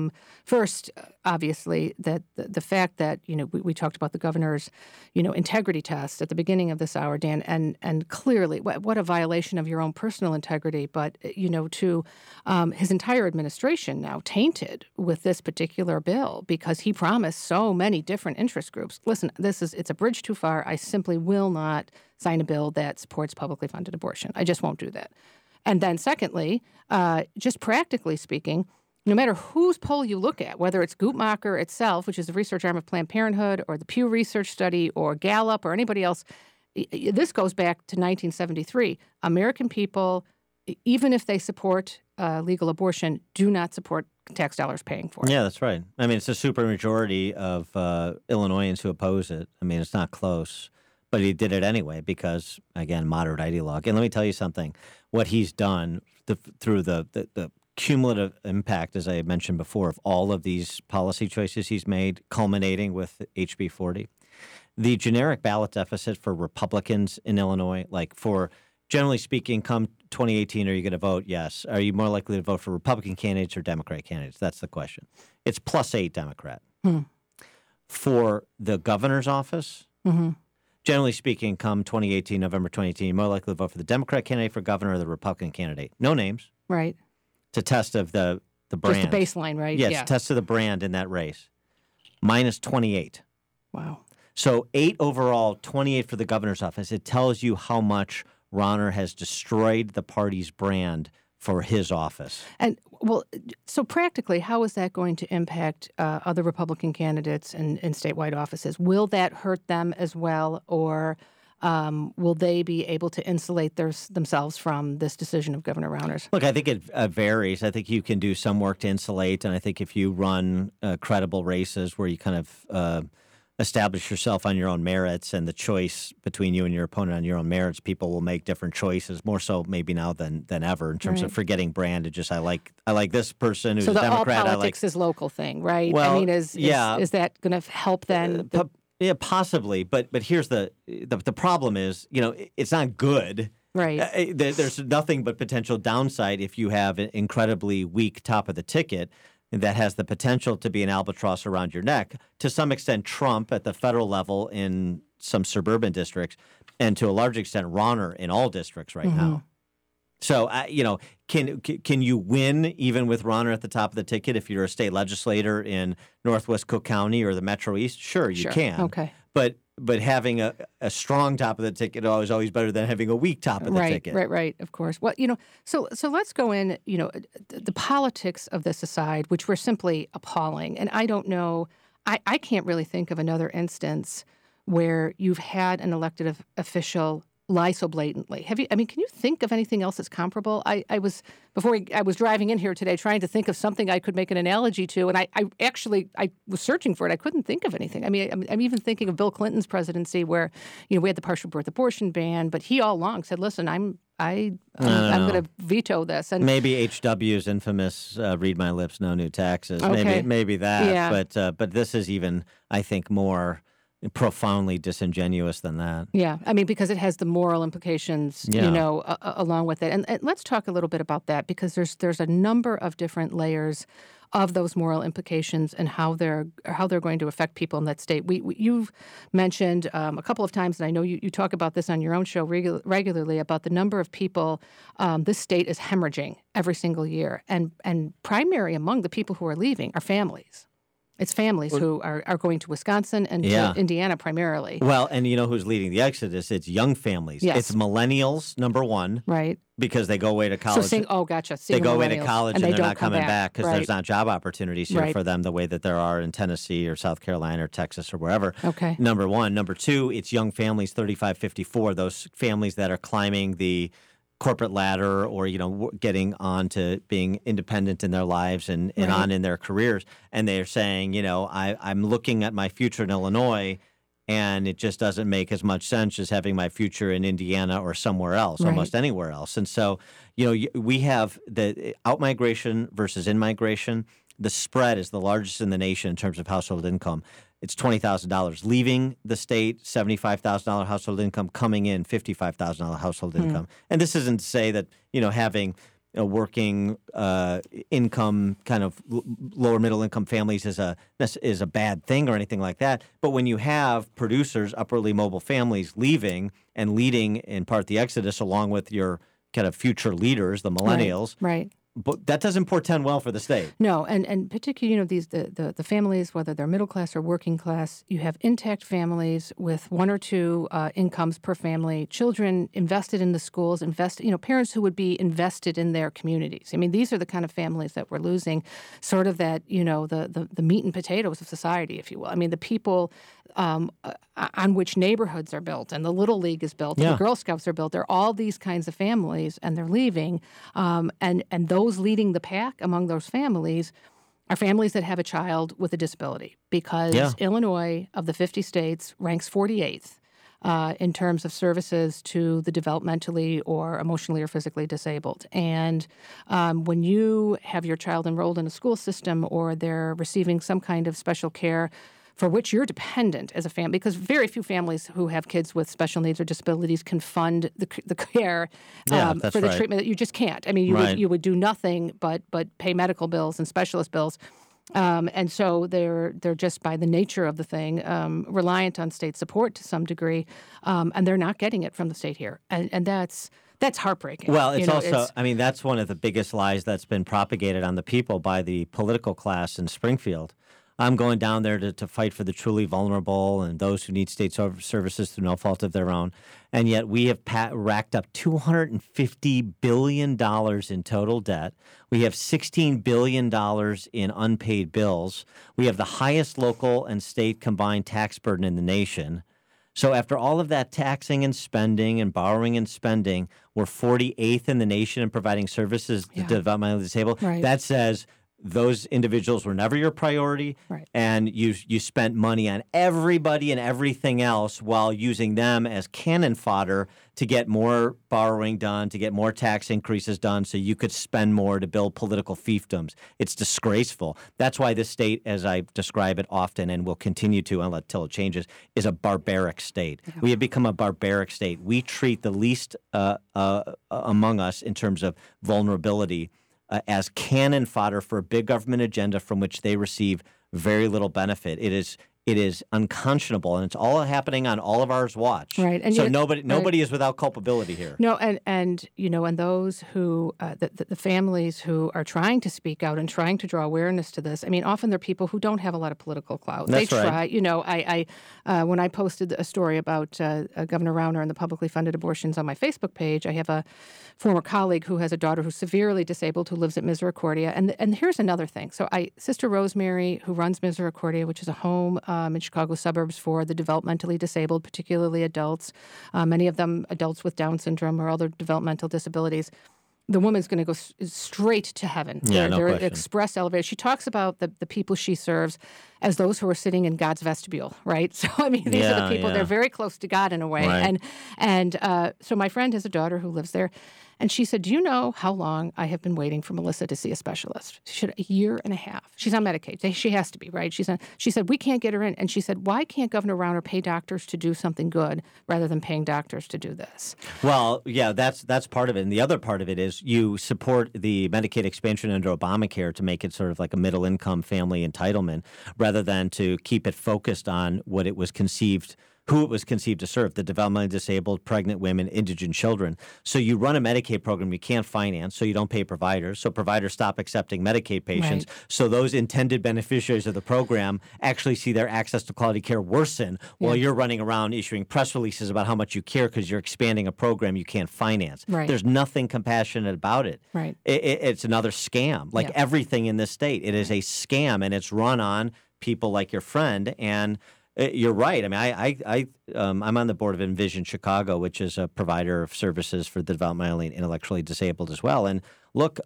First, obviously, that the fact that, we talked about the governor's, integrity test at the beginning of this hour, Dan, and clearly what a violation of your own personal integrity, but, to his entire administration now tainted with this particular bill because he promised so many different interest groups. Listen, it's a bridge too far. I simply will not sign a bill that supports publicly funded abortion. I just won't do that. And then secondly, just practically speaking, no matter whose poll you look at, whether it's Guttmacher itself, which is the research arm of Planned Parenthood, or the Pew Research Study, or Gallup, or anybody else, this goes back to 1973. American people, even if they support legal abortion, do not support tax dollars paying for it. Yeah, that's right. I mean, it's a supermajority of Illinoisans who oppose it. I mean, it's not close. But he did it anyway because, again, moderate ideologue. And let me tell you something. What he's done through the cumulative impact, as I mentioned before, of all of these policy choices he's made, culminating with HB 40, the generic ballot deficit for Republicans in Illinois, generally speaking, come 2018, are you going to vote? Yes. Are you more likely to vote for Republican candidates or Democrat candidates? That's the question. It's +8 Democrat. For the governor's office, generally speaking, come 2018, November 2018, you're more likely to vote for the Democrat candidate for governor or the Republican candidate. No names. Right. It's a test of the brand. Just the baseline, right? Yes, test of the brand in that race. -28. Wow. So 8 overall, 28 for the governor's office. It tells you how much Rauner has destroyed the party's brand for his office. And, well, so practically, how is that going to impact other Republican candidates in statewide offices? Will that hurt them as well, or will they be able to insulate themselves from this decision of Governor Rauner's? Look, I think it varies. I think you can do some work to insulate, and I think if you run credible races where you kind of establish yourself on your own merits and the choice between you and your opponent on your own merits, people will make different choices, more so maybe now than ever in terms of forgetting brand. It just I like this person who's a Democrat. So the all politics is local thing, right? Well, I mean, is that going to help then? Yeah, possibly. But here's the problem is, it's not good. Right. There's nothing but potential downside if you have an incredibly weak top of the ticket that has the potential to be an albatross around your neck. To some extent, Trump at the federal level in some suburban districts, and to a large extent, Rauner in all districts right now. So, can you win even with Rauner at the top of the ticket if you're a state legislator in Northwest Cook County or the Metro East? Sure, you can. Okay. But having a strong top of the ticket is always better than having a weak top of the ticket. Right, of course. Well, so let's go in, the politics of this aside, which were simply appalling. And I don't know, I can't really think of another instance where you've had an elected official lie so blatantly. Can you think of anything else that's comparable? I was driving in here today trying to think of something I could make an analogy to, and I was searching for it. I couldn't think of anything. I'm even thinking of Bill Clinton's presidency where, we had the partial birth abortion ban, but he all along said, listen, I'm going to veto this. And maybe HW's infamous read my lips, no new taxes. Okay. Maybe that. Yeah. But this is even, I think, more profoundly disingenuous than that. Yeah, because it has the moral implications, along with it. And let's talk a little bit about that, because there's a number of different layers of those moral implications and how they're going to affect people in that state. You've mentioned a couple of times, and I know you talk about this on your own show regularly, about the number of people this state is hemorrhaging every single year. And primary among the people who are leaving are families. It's families who are going to Wisconsin and to Indiana primarily. Well, and who's leading the exodus? It's young families. Yes. It's millennials, number one. Right. Because they go away to college. Gotcha. They go away to college and they're not coming back because there's not job opportunities here right. for them the way that there are in Tennessee or South Carolina or Texas or wherever. Okay. Number one. Number two, it's young families, 35, 54, those families that are climbing the corporate ladder or, getting on to being independent in their lives and right. on in their careers. And they're saying, I'm looking at my future in Illinois and it just doesn't make as much sense as having my future in Indiana or somewhere else, right. almost anywhere else. And so, we have the out-migration versus in-migration. The spread is the largest in the nation in terms of household income. It's $20,000. Leaving the state, $75,000 household income. Coming in, $55,000 household income. And this isn't to say that, having a working income, kind of lower middle income families is a bad thing or anything like that. But when you have producers, upwardly mobile families leaving and leading in part the exodus along with your kind of future leaders, the millennials, right. But that doesn't portend well for the state. No, and particularly, these the families, whether they're middle class or working class, you have intact families with one or two incomes per family, children invested in the schools, parents who would be invested in their communities. These are the kind of families that we're losing, sort of that, the meat and potatoes of society, if you will. The people on which neighborhoods are built and the Little League is built and the Girl Scouts are built. There are all these kinds of families, and they're leaving, and those leading the pack among those families are families that have a child with a disability, because Illinois, of the 50 states, ranks 48th in terms of services to the developmentally or emotionally or physically disabled. And when you have your child enrolled in a school system or they're receiving some kind of special care for which you're dependent as a family, because very few families who have kids with special needs or disabilities can fund the care for the treatment. That you just can't. You would do nothing but pay medical bills and specialist bills. And so they're just, by the nature of the thing, reliant on state support to some degree, and they're not getting it from the state here. And that's heartbreaking. Well, it's that's one of the biggest lies that's been propagated on the people by the political class in Springfield. I'm going down there to fight for the truly vulnerable and those who need state services through no fault of their own. And yet we have racked up $250 billion in total debt. We have $16 billion in unpaid bills. We have the highest local and state combined tax burden in the nation. So after all of that taxing and spending and borrowing and spending, we're 48th in the nation in providing services to developmentally disabled. Right. That says those individuals were never your priority, right. and you spent money on everybody and everything else while using them as cannon fodder to get more borrowing done, to get more tax increases done so you could spend more to build political fiefdoms. It's disgraceful. That's why this state, as I describe it often and will continue to until it changes, is a barbaric state. Yeah. We have become a barbaric state. We treat the least among us in terms of vulnerability as cannon fodder for a big government agenda from which they receive very little benefit. It is unconscionable, and it's all happening on all of ours watch. Right. And so nobody is without culpability here. No, and those who the families who are trying to speak out and trying to draw awareness to this. I mean, often they're people who don't have a lot of political clout. That's they try. Right. When I posted a story about Governor Rauner and the publicly funded abortions on my Facebook page, I have a former colleague who has a daughter who's severely disabled who lives at Misericordia. And here's another thing. So Sister Rosemary, who runs Misericordia, which is a home in Chicago suburbs for the developmentally disabled, particularly adults, many of them adults with Down syndrome or other developmental disabilities. The woman's going to go straight to heaven. Yeah, no they're question. Express elevated. She talks about the people she serves as those who are sitting in God's vestibule, right? So, I mean, these are the people, they're very close to God in a way. Right. And so my friend has a daughter who lives there, and she said, do you know how long I have been waiting for Melissa to see a specialist? She said, 1.5 years. She's on Medicaid. She has to be, right? She said, we can't get her in. And she said, why can't Governor Rauner pay doctors to do something good rather than paying doctors to do this? Well, yeah, that's part of it. And the other part of it is you support the Medicaid expansion under Obamacare to make it sort of like a middle-income family entitlement rather than to keep it focused on what it was conceived who it was conceived to serve, the developmentally disabled, pregnant women, indigent children. So you run a Medicaid program you can't finance, so you don't pay providers. So providers stop accepting Medicaid patients. Right. So those intended beneficiaries of the program actually see their access to quality care worsen while you're running around issuing press releases about how much you care because you're expanding a program you can't finance. Right. There's nothing compassionate about it. Right. It's another scam, like everything in this state. It is a scam, and it's run on people like your friend. And you're right. I mean, I'm on the board of Envision Chicago, which is a provider of services for the developmentally and intellectually disabled as well. And look,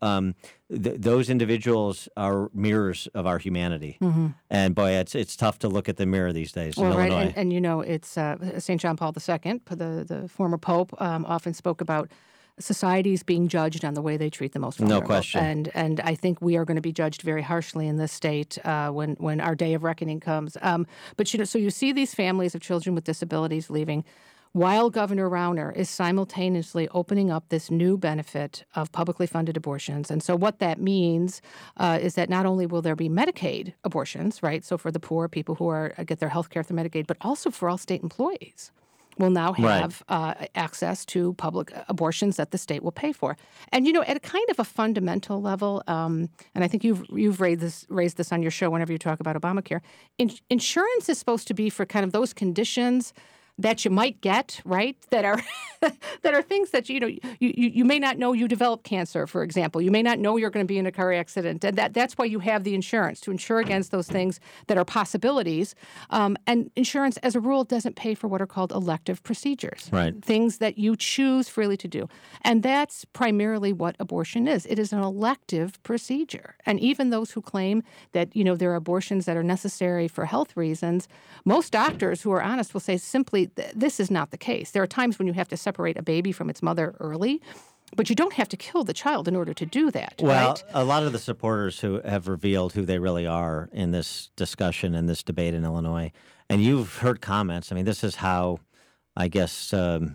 those individuals are mirrors of our humanity. Mm-hmm. And boy, it's tough to look at the mirror these days in Illinois. Right. And it's St. John Paul II, the former pope, often spoke about societies being judged on the way they treat the most vulnerable. No question. And I think we are going to be judged very harshly in this state when our day of reckoning comes. But so you see these families of children with disabilities leaving, while Governor Rauner is simultaneously opening up this new benefit of publicly funded abortions. And so what that means is that not only will there be Medicaid abortions, right? So for the poor, people who get their health care through Medicaid, but also for all state employees will now have access to public abortions that the state will pay for. And, at a kind of a fundamental level, and I think you've raised this on your show whenever you talk about Obamacare, insurance is supposed to be for kind of those conditions that you might get, right? That are that are things that you may not know you develop cancer, for example. You may not know you're going to be in a car accident, and that's why you have the insurance to insure against those things that are possibilities. And insurance, as a rule, doesn't pay for what are called elective procedures, right? Things that you choose freely to do, and that's primarily what abortion is. It is an elective procedure, and even those who claim that there are abortions that are necessary for health reasons, most doctors who are honest will say simply, this is not the case. There are times when you have to separate a baby from its mother early, but you don't have to kill the child in order to do that. Well, right? A lot of the supporters who have revealed who they really are in this discussion and this debate in Illinois, and you've heard comments. I mean, this is how, I guess,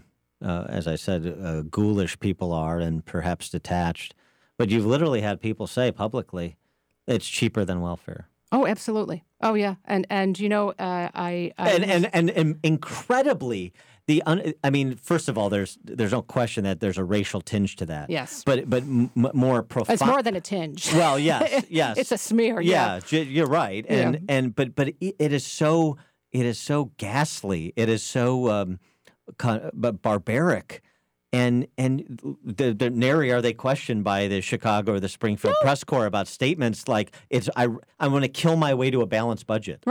as I said, ghoulish people are and perhaps detached. But you've literally had people say publicly, it's cheaper than welfare. Oh, absolutely. Oh, yeah. And incredibly, first of all, there's no question that there's a racial tinge to that. Yes. But more profound. It's more than a tinge. Well, yes, yes. It's a smear. Yeah, you're right. But it is so ghastly. It is so barbaric. And the nary are they questioned by the Chicago or the Springfield Press Corps about statements like I'm going to kill my way to a balanced budget. Right.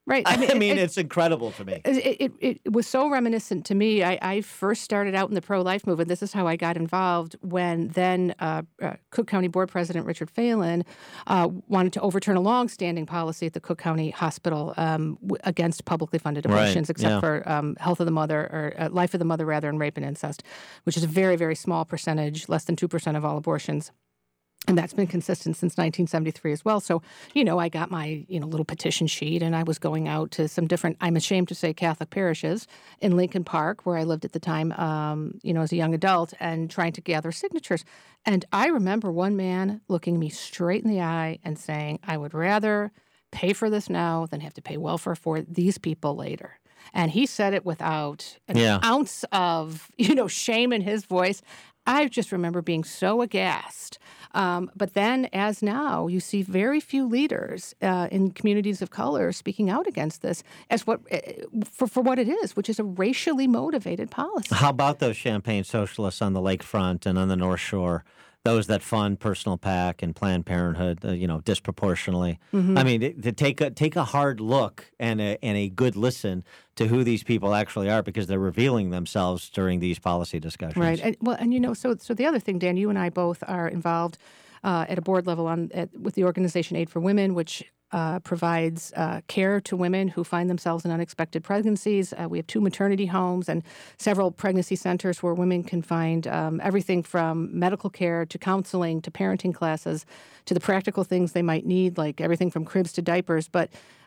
Right. I mean, it's incredible to me. It was so reminiscent to me. I first started out in the pro-life movement. This is how I got involved when then Cook County Board President Richard Phelan wanted to overturn a long-standing policy at the Cook County Hospital against publicly funded abortions, except for health of the mother, or life of the mother, rather, and rape and incest, which is a very, very small percentage, less than 2% of all abortions. And that's been consistent since 1973 as well. So, I got my, little petition sheet, and I was going out to some different, I'm ashamed to say, Catholic parishes in Lincoln Park, where I lived at the time, as a young adult, and trying to gather signatures. And I remember one man looking me straight in the eye and saying, I would rather pay for this now than have to pay welfare for these people later. And he said it without an ounce of, shame in his voice. I just remember being so aghast. But then, as now, you see very few leaders in communities of color speaking out against this as for what it is, which is a racially motivated policy. How about those Champagne socialists on the lakefront and on the North Shore? Those that fund Personal PAC and Planned Parenthood, disproportionately. Mm-hmm. I mean, to take a hard look and a good listen to who these people actually are, because they're revealing themselves during these policy discussions. Right. So the other thing, Dan, you and I both are involved at a board level with the organization Aid for Women, which provides care to women who find themselves in unexpected pregnancies. We have 2 maternity homes and several pregnancy centers where women can find everything from medical care to counseling to parenting classes to the practical things they might need, like everything from cribs to diapers. But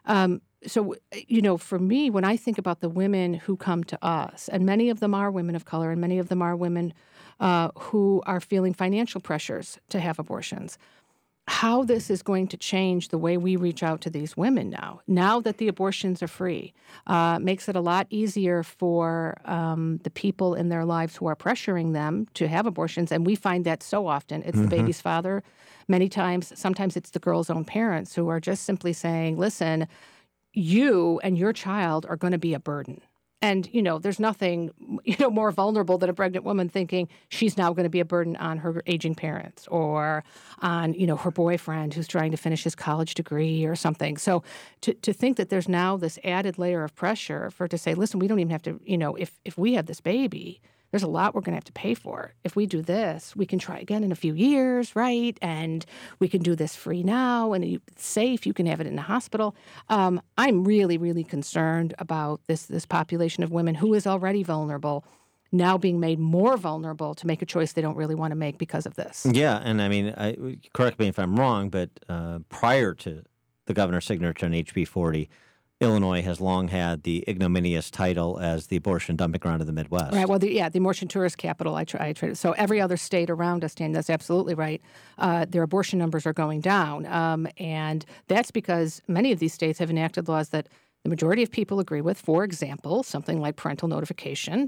for me, when I think about the women who come to us, and many of them are women of color, and many of them are women who are feeling financial pressures to have abortions, how this is going to change the way we reach out to these women now that the abortions are free, makes it a lot easier for the people in their lives who are pressuring them to have abortions. And we find that so often. It's the baby's father. Many times, sometimes it's the girl's own parents who are just simply saying, listen, you and your child are going to be a burden. And, there's nothing, more vulnerable than a pregnant woman thinking she's now going to be a burden on her aging parents or on, her boyfriend who's trying to finish his college degree or something. So to think that there's now this added layer of pressure to say, listen, we don't even have to, if we have this baby, there's a lot we're going to have to pay for. If we do this, we can try again in a few years, right? And we can do this free now, and it's safe. You can have it in the hospital. I'm really, really concerned about this population of women who is already vulnerable, now being made more vulnerable to make a choice they don't really want to make because of this. Yeah, and I mean, correct me if I'm wrong, but prior to the governor's signature on HB 40, Illinois has long had the ignominious title as the abortion dumping ground of the Midwest. Right. Well, the abortion tourist capital. I traded. So every other state around us, Dan, that's absolutely right. Their abortion numbers are going down, and that's because many of these states have enacted laws that the majority of people agree with. For example, something like parental notification,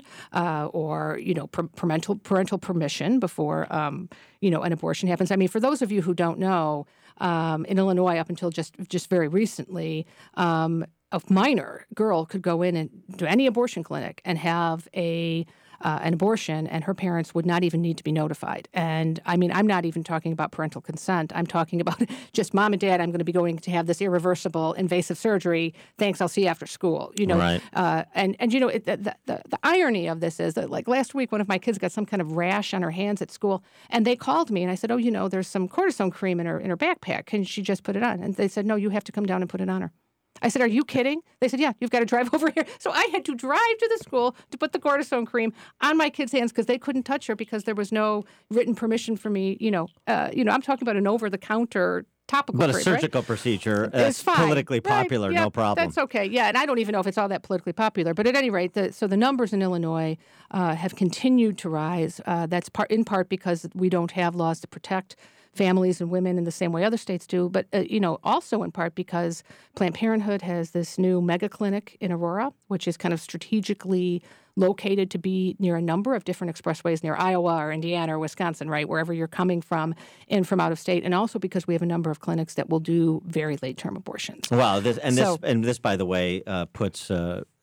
or parental permission before an abortion happens. I mean, for those of you who don't know, in Illinois, up until just very recently, a minor girl could go in to any abortion clinic and have an abortion, and her parents would not even need to be notified. And I mean, I'm not even talking about parental consent. I'm talking about just mom and dad, I'm going to be going to have this irreversible invasive surgery. Thanks, I'll see you after school. Right. The irony of this is that, like last week, one of my kids got some kind of rash on her hands at school, and they called me, and I said, there's some cortisone cream in her backpack. Can she just put it on? And they said, no, you have to come down and put it on her. I said, are you kidding? They said, yeah, you've got to drive over here. So I had to drive to the school to put the cortisone cream on my kids' hands because they couldn't touch her because there was no written permission for me. I'm talking about an over-the-counter topical cream, but a surgical procedure is politically popular, right? Yeah, no problem. That's okay. Yeah, and I don't even know if it's all that politically popular. But at any rate, the numbers in Illinois have continued to rise. That's in part because we don't have laws to protect families and women in the same way other states do, but also in part because Planned Parenthood has this new mega clinic in Aurora, which is kind of strategically located to be near a number of different expressways near Iowa or Indiana or Wisconsin, right, wherever you're coming from in from out of state, and also because we have a number of clinics that will do very late-term abortions. Wow, this, by the way, puts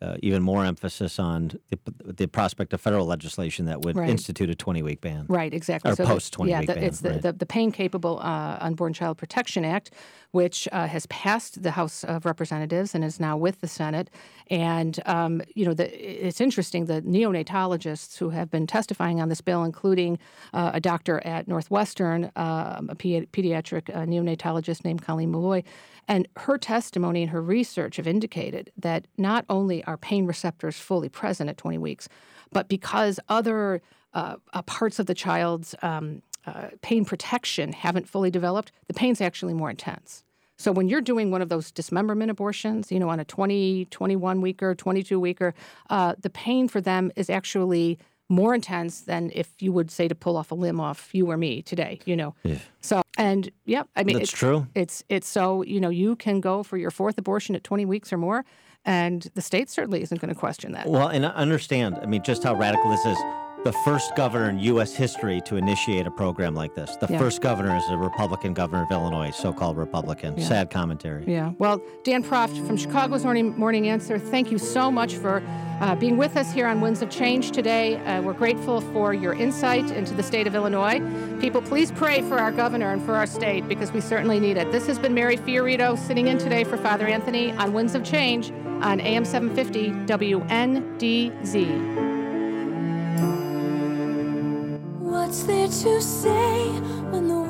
even more emphasis on the prospect of federal legislation that would institute a 20-week ban. Right, exactly. Or post-20-week ban. It's the Pain-Capable Unborn Child Protection Act, which has passed the House of Representatives and is now with the Senate. And, it's interesting, the neonatologists who have been testifying on this bill, including a doctor at Northwestern, a pediatric neonatologist named Colleen Malloy, and her testimony and her research have indicated that not only are pain receptors fully present at 20 weeks, but because other parts of the child's pain protection haven't fully developed, the pain's actually more intense. So when you're doing one of those dismemberment abortions, on a 20, 21-weeker, 22-weeker, the pain for them is actually more intense than if you would say to pull off a limb off you or me today, Yeah. So, and it's true. It's so, you can go for your fourth abortion at 20 weeks or more, and the state certainly isn't going to question that. Well, and I understand, just how radical this is. The first governor in U.S. history to initiate a program like this. The first governor is a Republican governor of Illinois, so-called Republican. Yeah. Sad commentary. Yeah. Well, Dan Proft from Chicago's Morning Answer, thank you so much for being with us here on Winds of Change today. We're grateful for your insight into the state of Illinois. People, please pray for our governor and for our state because we certainly need it. This has been Mary Fiorito sitting in today for Father Anthony on Winds of Change on AM 750 WNDZ. What's there to say when the